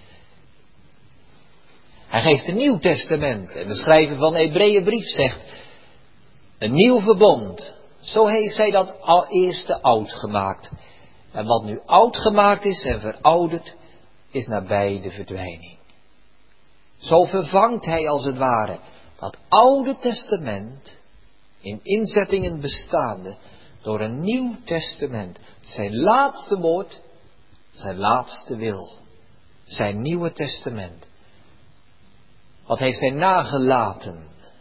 Hij geeft een nieuw testament. En de schrijver van de Hebreeënbrief zegt, een nieuw verbond. Zo heeft hij dat al eerste oud gemaakt. En wat nu oud gemaakt is en verouderd, is nabij de verdwijning. Zo vervangt hij als het ware dat oude testament, in inzettingen bestaande, door een nieuw testament. Zijn laatste woord, zijn laatste wil. Zijn nieuwe testament. Wat heeft hij nagelaten?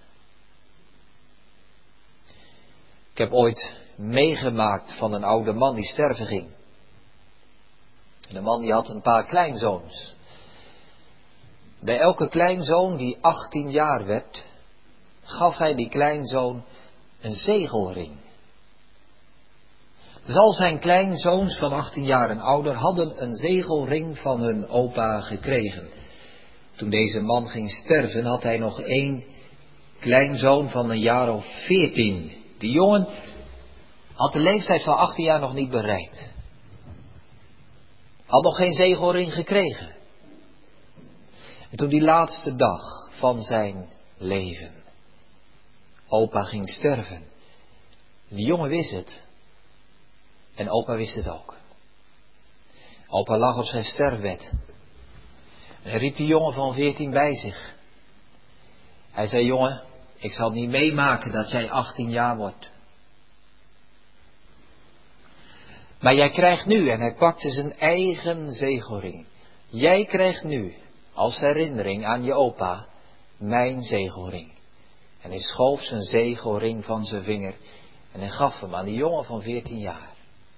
Ik heb ooit meegemaakt van een oude man die sterven ging. En de man die had een paar kleinzoons. Bij elke kleinzoon die achttien jaar werd, gaf hij die kleinzoon een zegelring. Dus al zijn kleinzoons van achttien jaar en ouder hadden een zegelring van hun opa gekregen. Toen deze man ging sterven had hij nog één kleinzoon van een jaar of veertien. Die jongen had de leeftijd van achttien jaar nog niet bereikt. Had nog geen zegelring gekregen. En toen die laatste dag van zijn leven, opa ging sterven. Die jongen wist het. En opa wist het ook. Opa lag op zijn sterfbed. En hij riep die jongen van veertien bij zich. Hij zei, jongen, ik zal niet meemaken dat jij achttien jaar wordt. Maar jij krijgt nu, en hij pakte zijn eigen zegelring. Jij krijgt nu, als herinnering aan je opa, mijn zegelring. En hij schoof zijn zegelring van zijn vinger. En hij gaf hem aan die jongen van veertien jaar.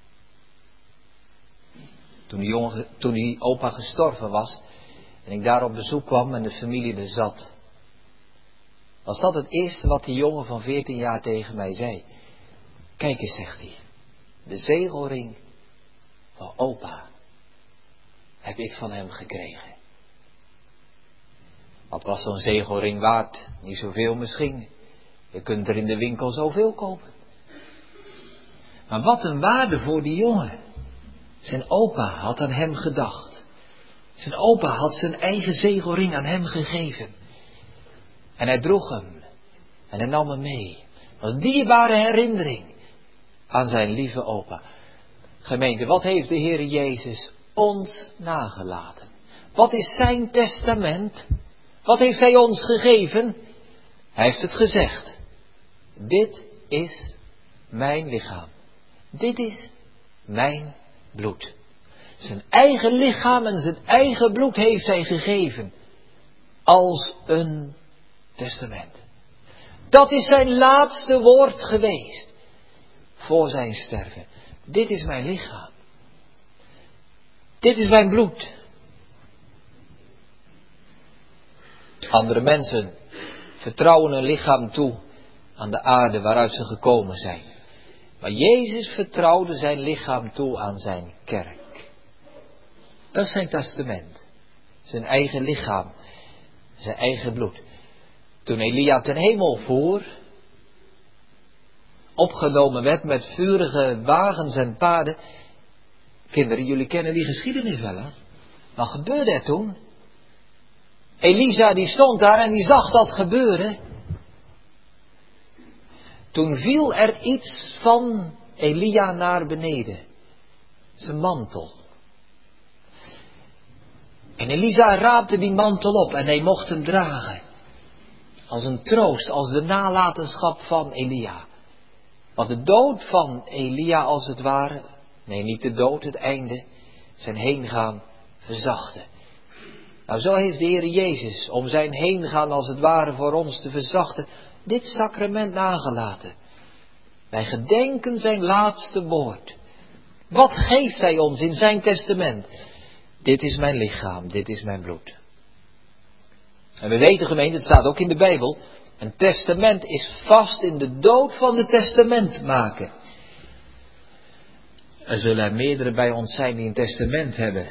Toen die, jongen, toen die opa gestorven was, en ik daar op bezoek kwam en de familie er zat, was dat het eerste wat die jongen van veertien jaar tegen mij zei. Kijk eens, zegt hij, de zegelring van opa heb ik van hem gekregen. Wat was zo'n zegelring waard? Niet zoveel misschien. Je kunt er in de winkel zoveel kopen. Maar wat een waarde voor die jongen. Zijn opa had aan hem gedacht. Zijn opa had zijn eigen zegelring aan hem gegeven. En hij droeg hem. En hij nam hem mee. Dat was een dierbare herinnering aan zijn lieve opa. Gemeente, wat heeft de Heer Jezus ons nagelaten? Wat is zijn testament? Wat heeft hij ons gegeven? Hij heeft het gezegd. Dit is mijn lichaam. Dit is mijn bloed. Zijn eigen lichaam en zijn eigen bloed heeft hij gegeven. Als een testament. Dat is zijn laatste woord geweest. Voor zijn sterven. Dit is mijn lichaam. Dit is mijn bloed. Andere mensen vertrouwen hun lichaam toe aan de aarde waaruit ze gekomen zijn. Maar Jezus vertrouwde zijn lichaam toe aan zijn kerk. Dat is zijn testament. Zijn eigen lichaam. Zijn eigen bloed. Toen Elia ten hemel voer, opgenomen werd met vurige wagens en paarden. Kinderen, jullie kennen die geschiedenis wel, hè? Wat gebeurde er toen? Elisa die stond daar en die zag dat gebeuren. Toen viel er iets van Elia naar beneden. Zijn mantel. En Elisa raapte die mantel op en hij mocht hem dragen. Als een troost, als de nalatenschap van Elia. Want de dood van Elia als het ware, nee niet de dood, het einde, zijn heengaan verzachten. Nou zo heeft de Heer Jezus, om zijn heengaan als het ware voor ons te verzachten, dit sacrament nagelaten. Wij gedenken zijn laatste woord. Wat geeft hij ons in zijn testament? Dit is mijn lichaam, dit is mijn bloed. En we weten gemeente, het staat ook in de Bijbel, een testament is vast in de dood van de testamentmaker. Er zullen er meerdere bij ons zijn die een testament hebben.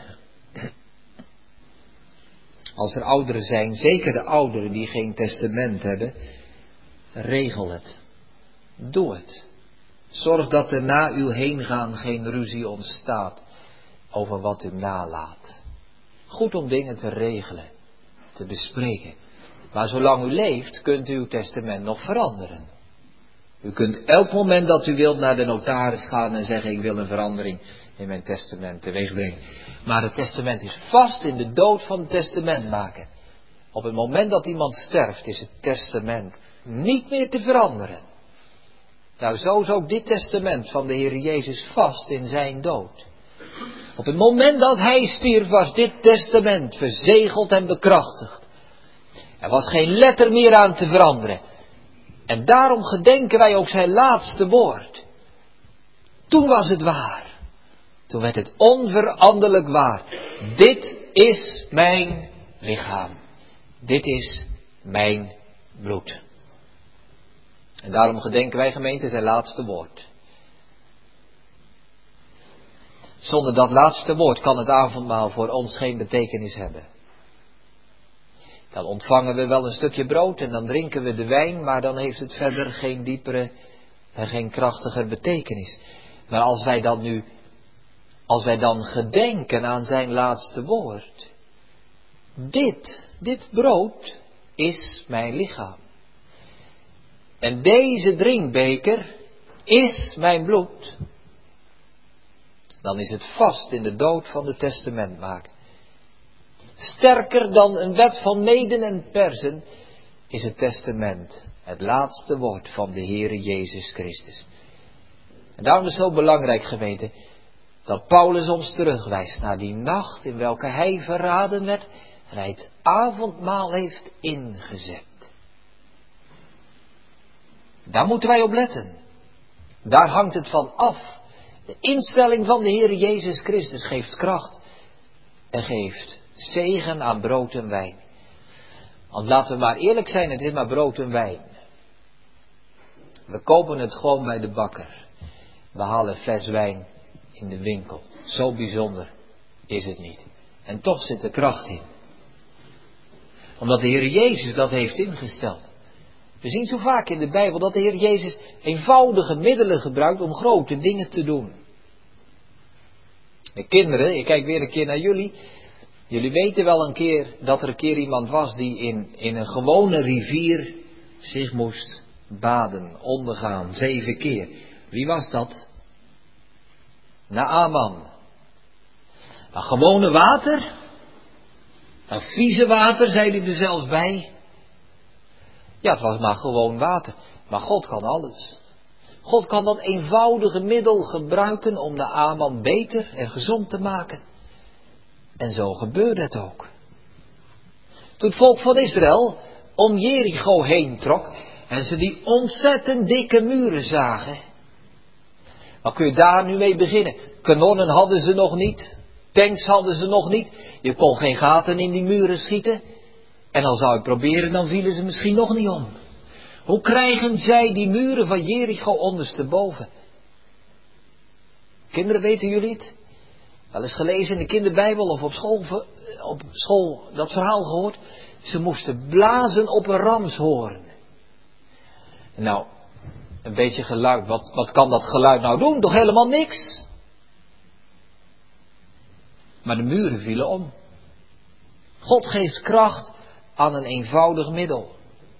Als er ouderen zijn, zeker de ouderen die geen testament hebben, regel het. Doe het. Zorg dat er na uw heengaan geen ruzie ontstaat over wat u nalaat. Goed om dingen te regelen, te bespreken. Maar zolang u leeft, kunt u uw testament nog veranderen. U kunt elk moment dat u wilt naar de notaris gaan en zeggen, ik wil een verandering in mijn testament teweegbrengen. Maar het testament is vast in de dood van het testamentmaker. Op het moment dat iemand sterft, is het testament niet meer te veranderen. Nou, zo is ook dit testament van de Heer Jezus vast in zijn dood. Op het moment dat hij stierf, was dit testament verzegeld en bekrachtigd. Er was geen letter meer aan te veranderen. En daarom gedenken wij ook zijn laatste woord. Toen was het waar. Toen werd het onveranderlijk waar. Dit is mijn lichaam. Dit is mijn bloed. En daarom gedenken wij gemeente zijn laatste woord. Zonder dat laatste woord kan het avondmaal voor ons geen betekenis hebben. Dan ontvangen we wel een stukje brood en dan drinken we de wijn, maar dan heeft het verder geen diepere en geen krachtiger betekenis. Maar als wij dan nu, als wij dan gedenken aan zijn laatste woord. Dit, dit brood is mijn lichaam. En deze drinkbeker is mijn bloed. Dan is het vast in de dood van de testamentmaker. Sterker dan een wet van Meden en Persen is het testament, het laatste woord van de Heere Jezus Christus. En daarom is het zo belangrijk, gemeente, dat Paulus ons terugwijst naar die nacht in welke hij verraden werd en hij het avondmaal heeft ingezet. Daar moeten wij op letten. Daar hangt het van af. De instelling van de Heere Jezus Christus geeft kracht en geeft zegen aan brood en wijn. Want laten we maar eerlijk zijn, het is maar brood en wijn. We kopen het gewoon bij de bakker. We halen een fles wijn in de winkel. Zo bijzonder is het niet. En toch zit er kracht in. Omdat de Heer Jezus dat heeft ingesteld. We zien zo vaak in de Bijbel dat de Heer Jezus eenvoudige middelen gebruikt om grote dingen te doen. De kinderen, ik kijk weer een keer naar jullie. Jullie weten wel een keer dat er een keer iemand was die in, in een gewone rivier zich moest baden, ondergaan, zeven keer. Wie was dat? Naaman. Maar gewone water? Nou, vieze water, zei hij er zelfs bij. Ja, het was maar gewoon water. Maar God kan alles. God kan dat eenvoudige middel gebruiken om Naaman beter en gezond te maken. En zo gebeurde het ook. Toen het volk van Israël om Jericho heen trok en ze die ontzettend dikke muren zagen. Wat kun je daar nu mee beginnen? Kanonnen hadden ze nog niet. Tanks hadden ze nog niet. Je kon geen gaten in die muren schieten. En al zou je proberen, dan vielen ze misschien nog niet om. Hoe krijgen zij die muren van Jericho ondersteboven? Kinderen, weten jullie het? Wel eens gelezen in de kinderbijbel of op school, op school dat verhaal gehoord. Ze moesten blazen op een ramshoorn. Nou, een beetje geluid. Wat, wat kan dat geluid nou doen? Toch helemaal niks. Maar de muren vielen om. God geeft kracht aan een eenvoudig middel.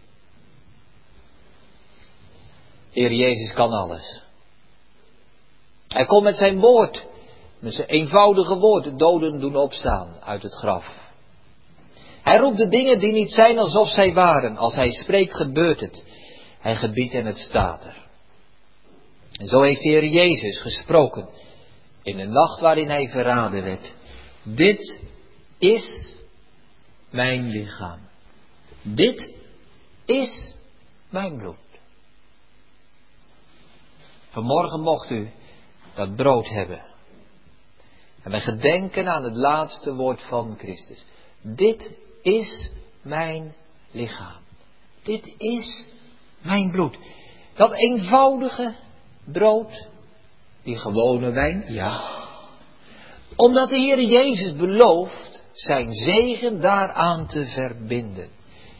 Heer Jezus kan alles. Hij kon met zijn woord, met zijn eenvoudige woord, de doden doen opstaan uit het graf. Hij roept de dingen die niet zijn alsof zij waren. Als hij spreekt, gebeurt het. Hij gebiedt en het staat er. En zo heeft de Heer Jezus gesproken in de nacht waarin hij verraden werd. Dit is mijn lichaam. Dit is mijn bloed. Vanmorgen mocht u dat brood hebben. En wij gedenken aan het laatste woord van Christus. Dit is mijn lichaam. Dit is mijn bloed. Dat eenvoudige brood, die gewone wijn, ja. Omdat de Heer Jezus belooft zijn zegen daaraan te verbinden.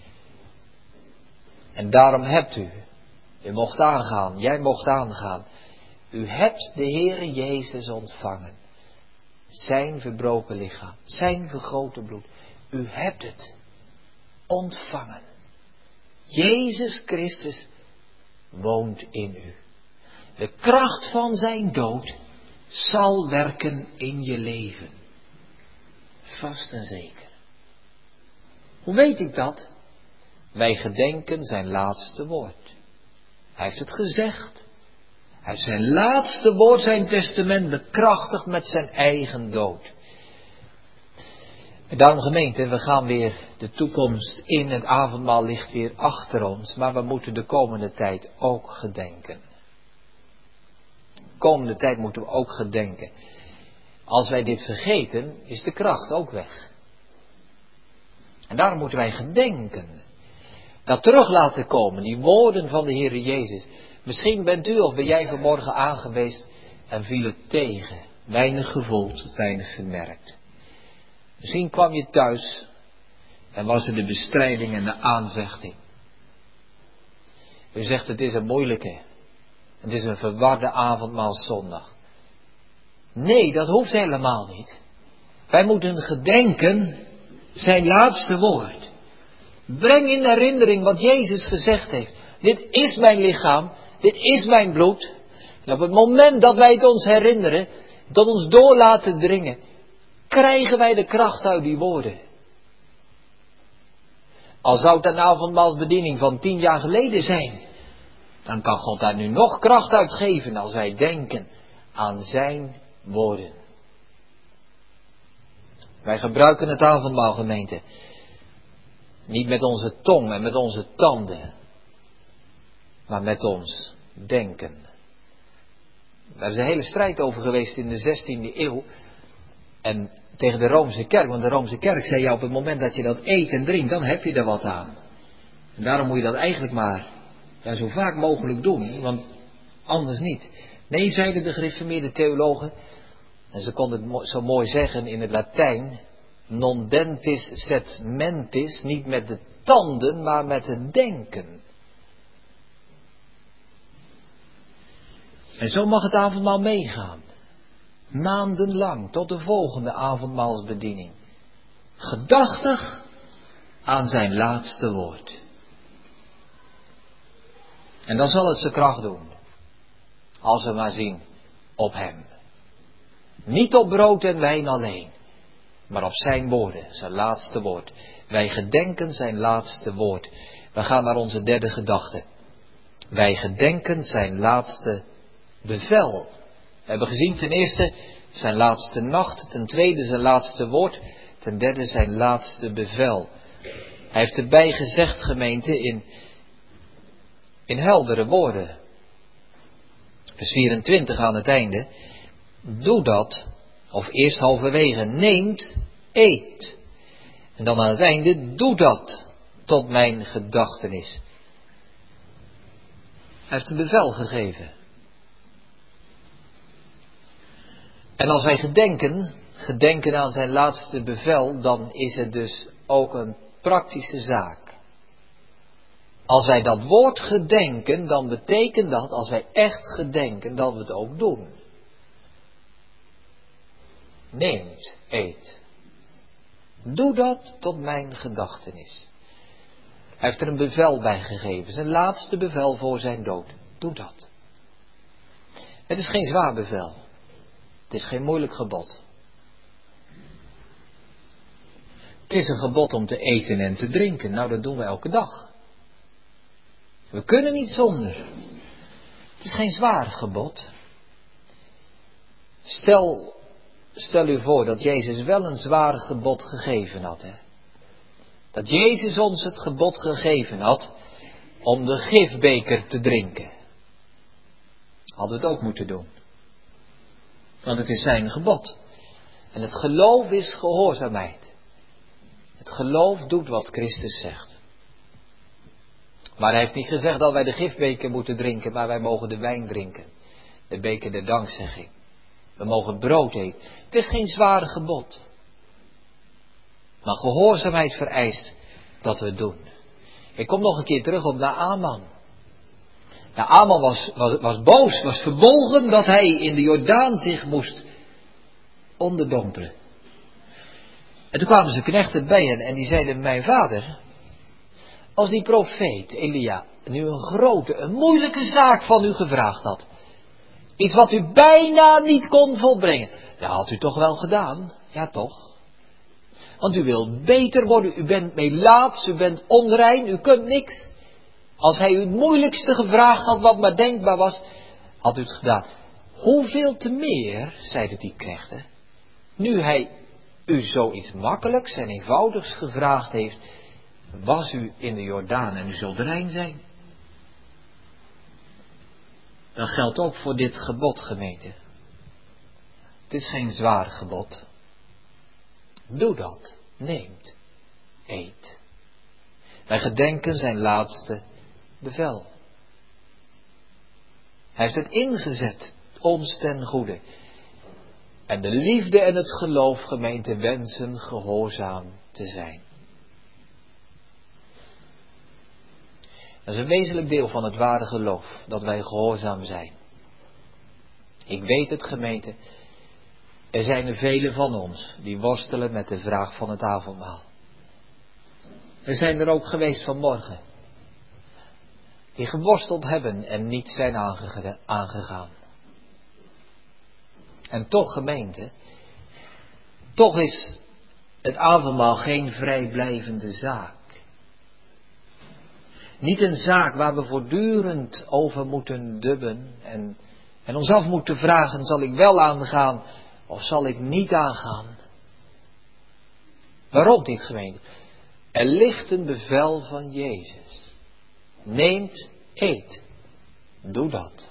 En daarom hebt u, u mocht aangaan, jij mocht aangaan. U hebt de Heere Jezus ontvangen. Zijn verbroken lichaam, zijn vergoten bloed. U hebt het ontvangen. Jezus Christus woont in u. De kracht van zijn dood zal werken in je leven. Vast en zeker. Hoe weet ik dat? Wij gedenken zijn laatste woord. Hij heeft het gezegd. Hij heeft zijn laatste woord, zijn testament, bekrachtigd met zijn eigen dood. En daarom gemeente, we gaan weer de toekomst in, het avondmaal ligt weer achter ons, maar we moeten de komende tijd ook gedenken. De komende tijd moeten we ook gedenken. Als wij dit vergeten, is de kracht ook weg. En daarom moeten wij gedenken. Dat terug laten komen, die woorden van de Heer Jezus. Misschien bent u of ben jij vanmorgen aangeweest en viel het tegen. Weinig gevoeld, weinig gemerkt. Misschien kwam je thuis en was er de bestrijding en de aanvechting. U zegt het is een moeilijke, het is een verwarde avondmaalszondag. Nee, dat hoeft helemaal niet. Wij moeten gedenken zijn laatste woord. Breng in herinnering wat Jezus gezegd heeft. Dit is mijn lichaam, dit is mijn bloed. En op het moment dat wij het ons herinneren, tot ons door laten dringen, krijgen wij de kracht uit die woorden. Al zou het een avondmaalsbediening van tien jaar geleden zijn, dan kan God daar nu nog kracht uit geven als wij denken aan zijn woorden. Wij gebruiken het avondmaal, gemeente, niet met onze tong en met onze tanden, maar met ons denken. Daar is een hele strijd over geweest in de zestiende eeuw. En tegen de Roomse kerk, want de Roomse kerk zei ja, op het moment dat je dat eet en drinkt, dan heb je er wat aan. En daarom moet je dat eigenlijk maar ja, zo vaak mogelijk doen, want anders niet. Nee, zeiden de gereformeerde theologen, en ze konden het zo mooi zeggen in het Latijn, non dentis sed mentis, niet met de tanden, maar met het denken. En zo mag het avondmaal meegaan. Maandenlang tot de volgende avondmaalsbediening. Gedachtig aan zijn laatste woord. En dan zal het zijn kracht doen. Als we maar zien op hem. Niet op brood en wijn alleen. Maar op zijn woorden, zijn laatste woord. Wij gedenken zijn laatste woord. We gaan naar onze derde gedachte. Wij gedenken zijn laatste bevel. We hebben gezien ten eerste zijn laatste nacht, ten tweede zijn laatste woord, ten derde zijn laatste bevel. Hij heeft erbij gezegd, gemeente, in, in heldere woorden. Vers vierentwintig aan het einde. Doe dat, of eerst halverwege, neemt, eet. En dan aan het einde, doe dat, tot mijn gedachtenis. Hij heeft een bevel gegeven. En als wij gedenken, gedenken aan zijn laatste bevel, dan is het dus ook een praktische zaak. Als wij dat woord gedenken, dan betekent dat, als wij echt gedenken, dat we het ook doen. Neemt, eet. Doe dat tot mijn gedachtenis. Hij heeft er een bevel bij gegeven, zijn laatste bevel voor zijn dood. Doe dat. Het is geen zwaar bevel. Het is geen moeilijk gebod. Het is een gebod om te eten en te drinken. Nou, dat doen we elke dag. We kunnen niet zonder. Het is geen zwaar gebod. Stel, stel u voor dat Jezus wel een zwaar gebod gegeven had. Hè? Dat Jezus ons het gebod gegeven had om de gifbeker te drinken. Hadden we het ook moeten doen. Want het is zijn gebod. En het geloof is gehoorzaamheid. Het geloof doet wat Christus zegt. Maar hij heeft niet gezegd dat wij de gifbeker moeten drinken, maar wij mogen de wijn drinken. De beker der dankzegging. We mogen brood eten. Het is geen zwaar gebod. Maar gehoorzaamheid vereist dat we het doen. Ik kom nog een keer terug op Naaman. Naaman was, was, was boos, was verbolgen dat hij in de Jordaan zich moest onderdompelen. En toen kwamen zijn knechten bij hen en die zeiden, mijn vader, als die profeet Elia nu een grote, een moeilijke zaak van u gevraagd had, iets wat u bijna niet kon volbrengen, dat had u toch wel gedaan? Ja toch? Want u wilt beter worden, u bent melaats, u bent onrein, u kunt niks. Als hij u het moeilijkste gevraagd had wat maar denkbaar was, had u het gedaan. Hoeveel te meer, zeiden die knechten, nu hij u zoiets makkelijks en eenvoudigs gevraagd heeft, was u in de Jordaan en u zult rein zijn. Dat geldt ook voor dit gebod, gemeente. Het is geen zwaar gebod. Doe dat, neemt, eet. Wij gedenken zijn laatste bevel. Hij heeft het ingezet, ons ten goede. En de liefde en het geloof, gemeente, wensen gehoorzaam te zijn. Dat is een wezenlijk deel van het ware geloof, dat wij gehoorzaam zijn. Ik weet het, gemeente, er zijn er velen van ons die worstelen met de vraag van het avondmaal. Er zijn er ook geweest vanmorgen, die geworsteld hebben en niet zijn aange- aangegaan. En toch, gemeente, toch is het avondmaal geen vrijblijvende zaak. Niet een zaak waar we voortdurend over moeten dubben en, en ons af moeten vragen, zal ik wel aangaan of zal ik niet aangaan? Waarom niet, gemeente? Er ligt een bevel van Jezus. Neemt, eet. Doe dat.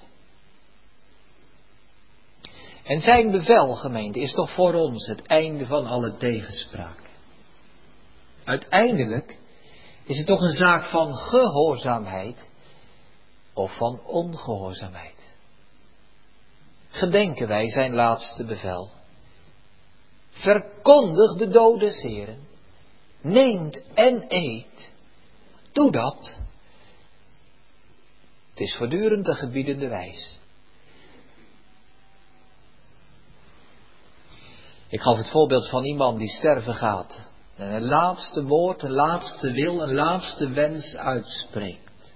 En zijn bevel, gemeente, is toch voor ons het einde van alle tegenspraak. Uiteindelijk is het toch een zaak van gehoorzaamheid of van ongehoorzaamheid. Gedenken wij zijn laatste bevel. Verkondig de dood des Heren. Neemt en eet. Doe dat. Het is voortdurend de gebiedende wijs. Ik gaf het voorbeeld van iemand die sterven gaat. En een laatste woord, een laatste wil, een laatste wens uitspreekt.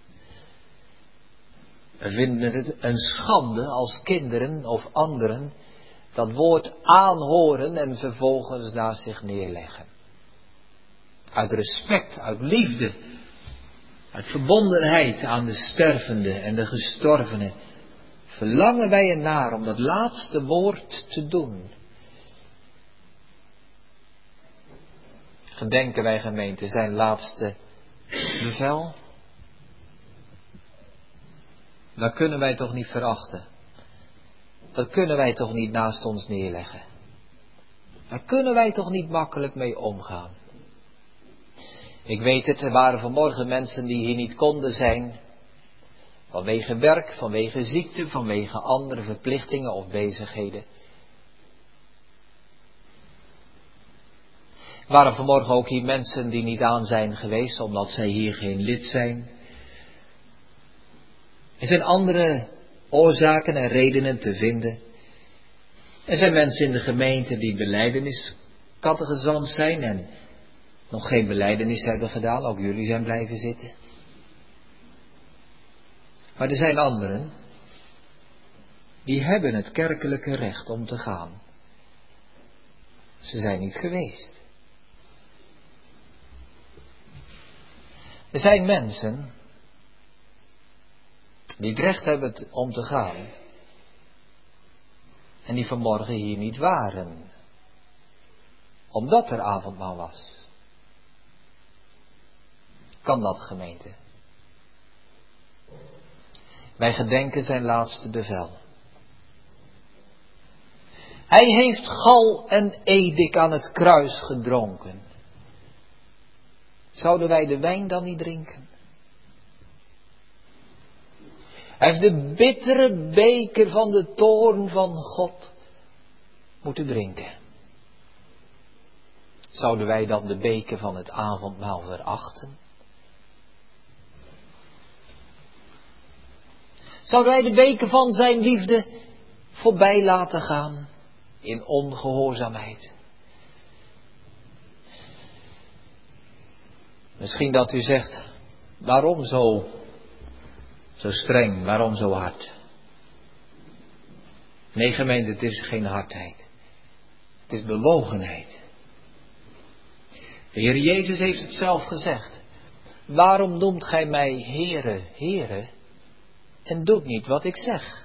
We vinden het een schande als kinderen of anderen dat woord aanhoren en vervolgens daar zich neerleggen. Uit respect, uit liefde, uit verbondenheid aan de stervende en de gestorvene verlangen wij ernaar om dat laatste woord te doen. Gedenken wij, gemeente, zijn laatste bevel? Dat kunnen wij toch niet verachten. Dat kunnen wij toch niet naast ons neerleggen. Daar kunnen wij toch niet makkelijk mee omgaan. Ik weet het, er waren vanmorgen mensen die hier niet konden zijn. Vanwege werk, vanwege ziekte, vanwege andere verplichtingen of bezigheden. Er waren vanmorgen ook hier mensen die niet aan zijn geweest, omdat zij hier geen lid zijn. Er zijn andere oorzaken en redenen te vinden. Er zijn mensen in de gemeente die belijdeniscategezant zijn en nog geen belijdenis hebben gedaan. Ook jullie zijn blijven zitten. Maar er zijn anderen die hebben het kerkelijke recht om te gaan. Ze zijn niet geweest. Er zijn mensen die het recht hebben om te gaan en die vanmorgen hier niet waren, omdat er avondmaal was. Kan dat, gemeente? Wij gedenken zijn laatste bevel. Hij heeft gal en edik aan het kruis gedronken. Zouden wij de wijn dan niet drinken? Hij heeft de bittere beker van de toorn van God moeten drinken. Zouden wij dan de beker van het avondmaal verachten? Zouden wij de beker van zijn liefde voorbij laten gaan in ongehoorzaamheid? Misschien dat u zegt, waarom zo, zo streng, waarom zo hard? Nee, gemeente, het is geen hardheid. Het is bewogenheid. De Heer Jezus heeft het zelf gezegd. Waarom noemt gij mij Heere, Heere, en doet niet wat ik zeg?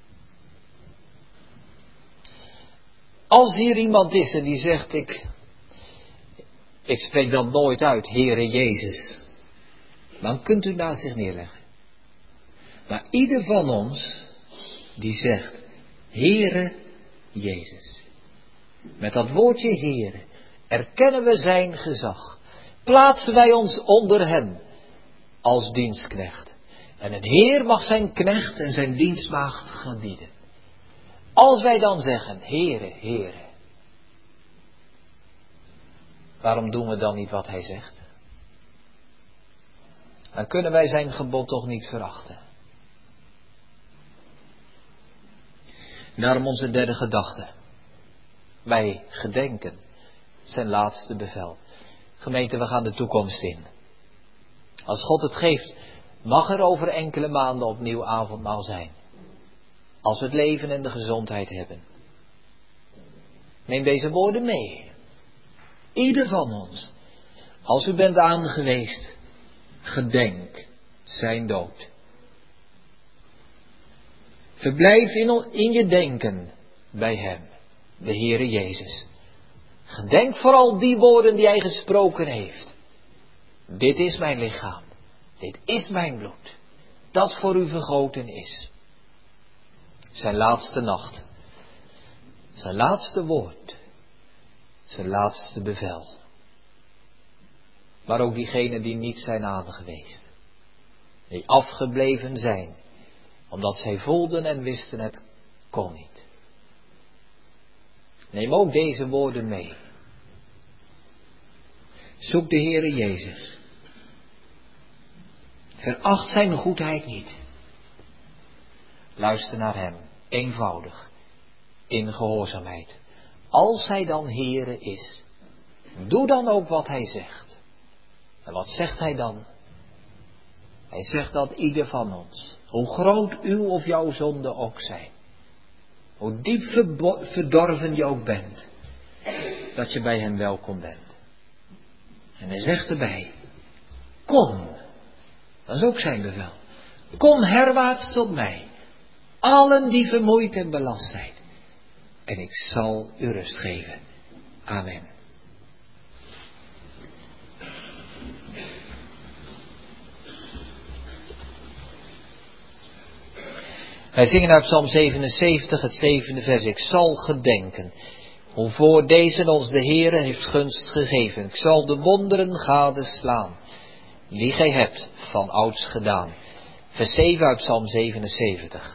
Als hier iemand is en die zegt, ik, ik spreek dat nooit uit, Heere Jezus, dan kunt u naast zich neerleggen. Maar ieder van ons die zegt, Heere Jezus, met dat woordje Heere, erkennen we zijn gezag. Plaatsen wij ons onder hem als dienstknecht. En een Heer mag zijn knecht en zijn dienstmaagd gebieden. Als wij dan zeggen, Heere, Heere, waarom doen we dan niet wat hij zegt? Dan kunnen wij zijn gebod toch niet verachten. Daarom onze derde gedachte. Wij gedenken zijn laatste bevel. Gemeente, we gaan de toekomst in. Als God het geeft, mag er over enkele maanden opnieuw avondmaal zijn. Als we het leven en de gezondheid hebben. Neem deze woorden mee. Ieder van ons. Als u bent aangeweest, gedenk zijn dood. Verblijf in, in je denken bij hem, de Heere Jezus. Gedenk vooral die woorden die hij gesproken heeft. Dit is mijn lichaam. Dit is mijn bloed. Dat voor u vergoten is. Zijn laatste nacht. Zijn laatste woord. Zijn laatste bevel. Maar ook diegenen die niet zijn aangeweest. Die afgebleven zijn. Omdat zij voelden en wisten het kon niet. Neem ook deze woorden mee. Zoek de Heere Jezus. Veracht zijn goedheid niet. Luister naar hem, eenvoudig, in gehoorzaamheid. Als hij dan Heere is, doe dan ook wat hij zegt. En wat zegt hij dan? Hij zegt dat ieder van ons, hoe groot uw of jouw zonden ook zijn, hoe diep verbo- verdorven je ook bent, dat je bij hem welkom bent. En hij zegt erbij, kom, dat is ook zijn bevel, kom herwaarts tot mij, allen die vermoeid en belast zijn, en ik zal u rust geven. Amen. Wij zingen uit Psalm zevenenzeventig, het zevende vers. Ik zal gedenken, hoe voor deze ons de Heere heeft gunst gegeven. Ik zal de wonderen gadeslaan, die gij hebt van ouds gedaan. Vers zeven uit Psalm zevenenzeventig.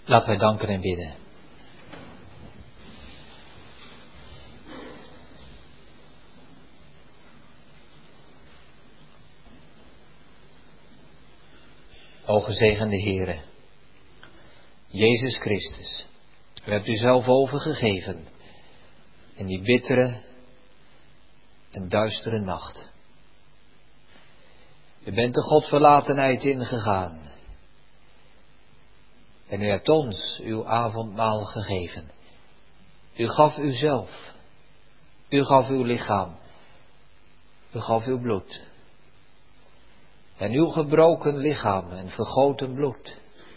Laten wij danken en bidden. O gezegende Heere, Jezus Christus, u hebt u zelf overgegeven in die bittere en duistere nacht. U bent de Godverlatenheid ingegaan en u hebt ons uw avondmaal gegeven. U gaf uzelf, u gaf uw lichaam, u gaf uw bloed. En uw gebroken lichaam en vergoten bloed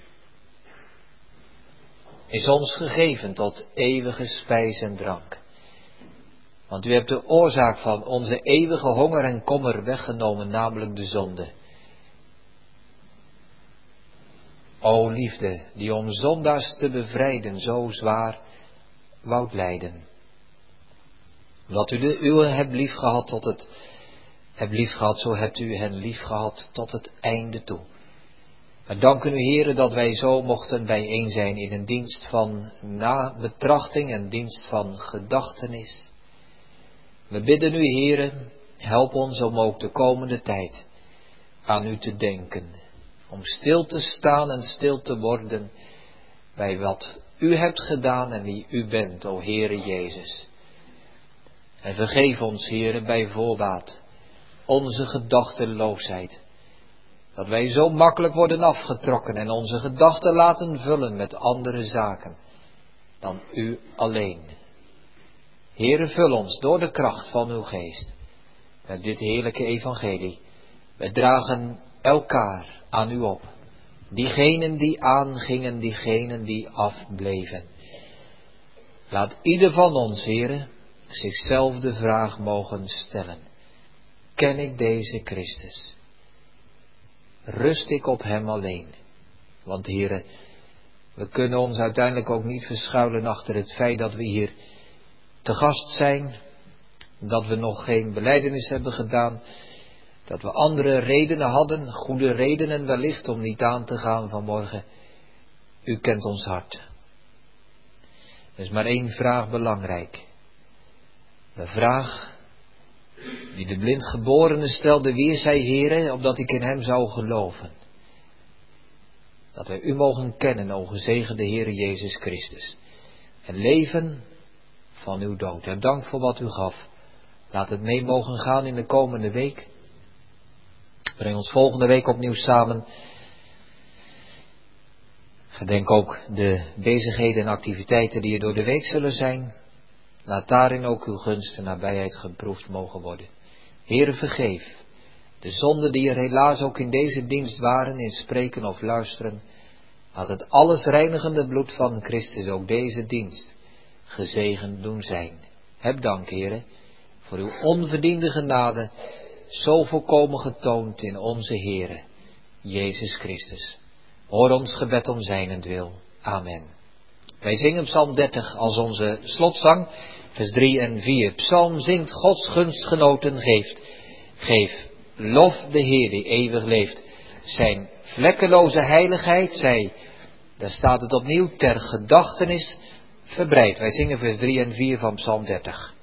is ons gegeven tot eeuwige spijs en drank. Want u hebt de oorzaak van onze eeuwige honger en kommer weggenomen, namelijk de zonde. O liefde, die om zondaars te bevrijden zo zwaar woudt lijden. Omdat u de uwe hebt liefgehad tot het Heb lief gehad, zo hebt u hen lief gehad tot het einde toe. Maar danken u, Heere, dat wij zo mochten bijeen zijn in een dienst van nabetrachting en dienst van gedachtenis. We bidden u, Heere, help ons om ook de komende tijd aan u te denken. Om stil te staan en stil te worden bij wat u hebt gedaan en wie u bent, o Heere Jezus. En vergeef ons, Heere, bij voorbaat onze gedachteloosheid. Dat wij zo makkelijk worden afgetrokken en onze gedachten laten vullen met andere zaken dan u alleen. Heere, vul ons door de kracht van uw geest met dit heerlijke evangelie. Wij dragen elkaar aan u op. Diegenen die aangingen, diegenen die afbleven. Laat ieder van ons, Heere, zichzelf de vraag mogen stellen. Ken ik deze Christus? Rust ik op hem alleen? Want Heere, we kunnen ons uiteindelijk ook niet verschuilen achter het feit dat we hier te gast zijn, dat we nog geen belijdenis hebben gedaan, dat we andere redenen hadden, goede redenen wellicht om niet aan te gaan vanmorgen. U kent ons hart. Er is maar één vraag belangrijk. De vraag die de blindgeborene stelde, wie is hij, Heere, opdat ik in hem zou geloven. Dat wij u mogen kennen, o gezegende Heere Jezus Christus. En leven van uw dood. En dank voor wat u gaf. Laat het mee mogen gaan in de komende week. Breng ons volgende week opnieuw samen. Gedenk ook de bezigheden en activiteiten die er door de week zullen zijn. Laat daarin ook uw gunst en nabijheid geproefd mogen worden. Heere, vergeef de zonden die er helaas ook in deze dienst waren, in spreken of luisteren. Laat het alles reinigende bloed van Christus ook deze dienst gezegend doen zijn. Heb dank, Heere, voor uw onverdiende genade, zo volkomen getoond in onze Heere, Jezus Christus. Hoor ons gebed om zijnentwil. Amen. Wij zingen Psalm dertig als onze slotzang, vers drie en vier. Psalm zingt, Gods gunstgenoten geeft. Geef lof de Heer die eeuwig leeft. Zijn vlekkeloze heiligheid, zij, daar staat het opnieuw, ter gedachtenis verbreid. Wij zingen vers drie en vier van Psalm dertig.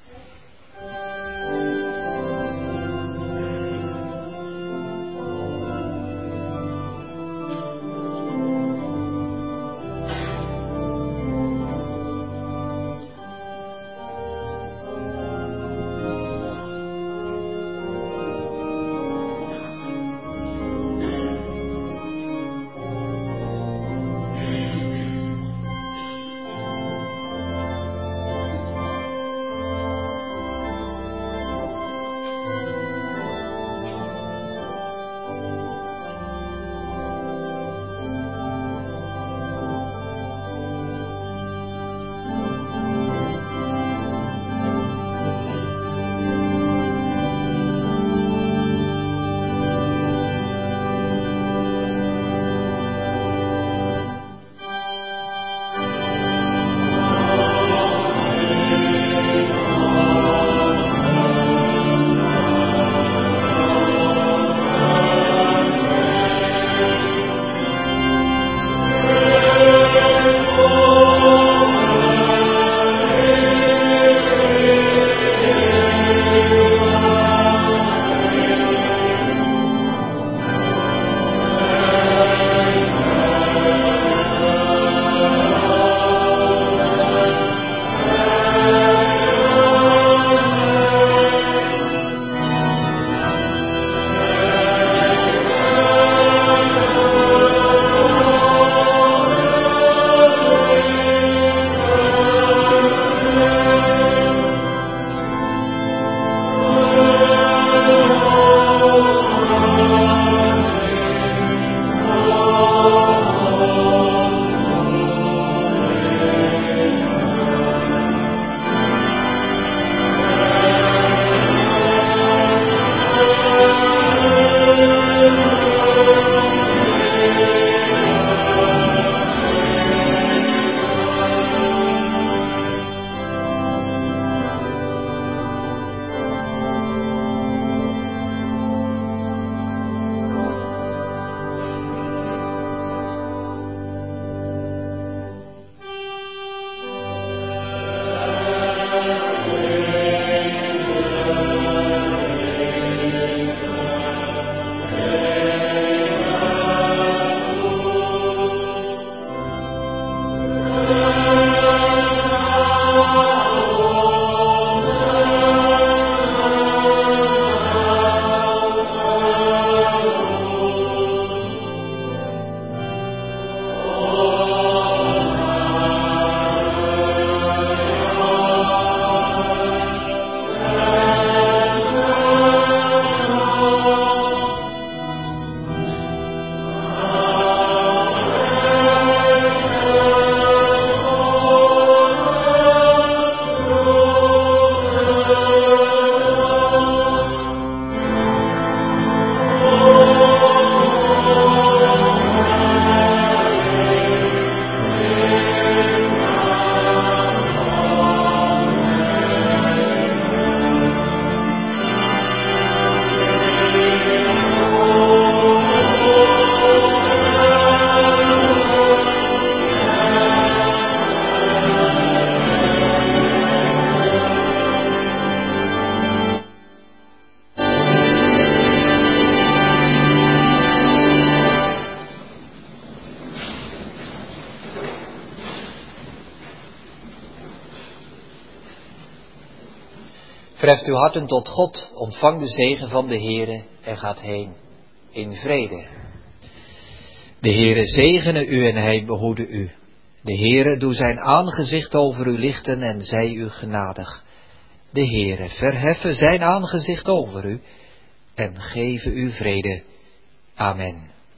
Verheft uw harten tot God, ontvang de zegen van de Heere en gaat heen in vrede. De Heere zegene u en hij behoede u. De Heere doe zijn aangezicht over u lichten en zij u genadig. De Heere verheffen zijn aangezicht over u en geven u vrede. Amen.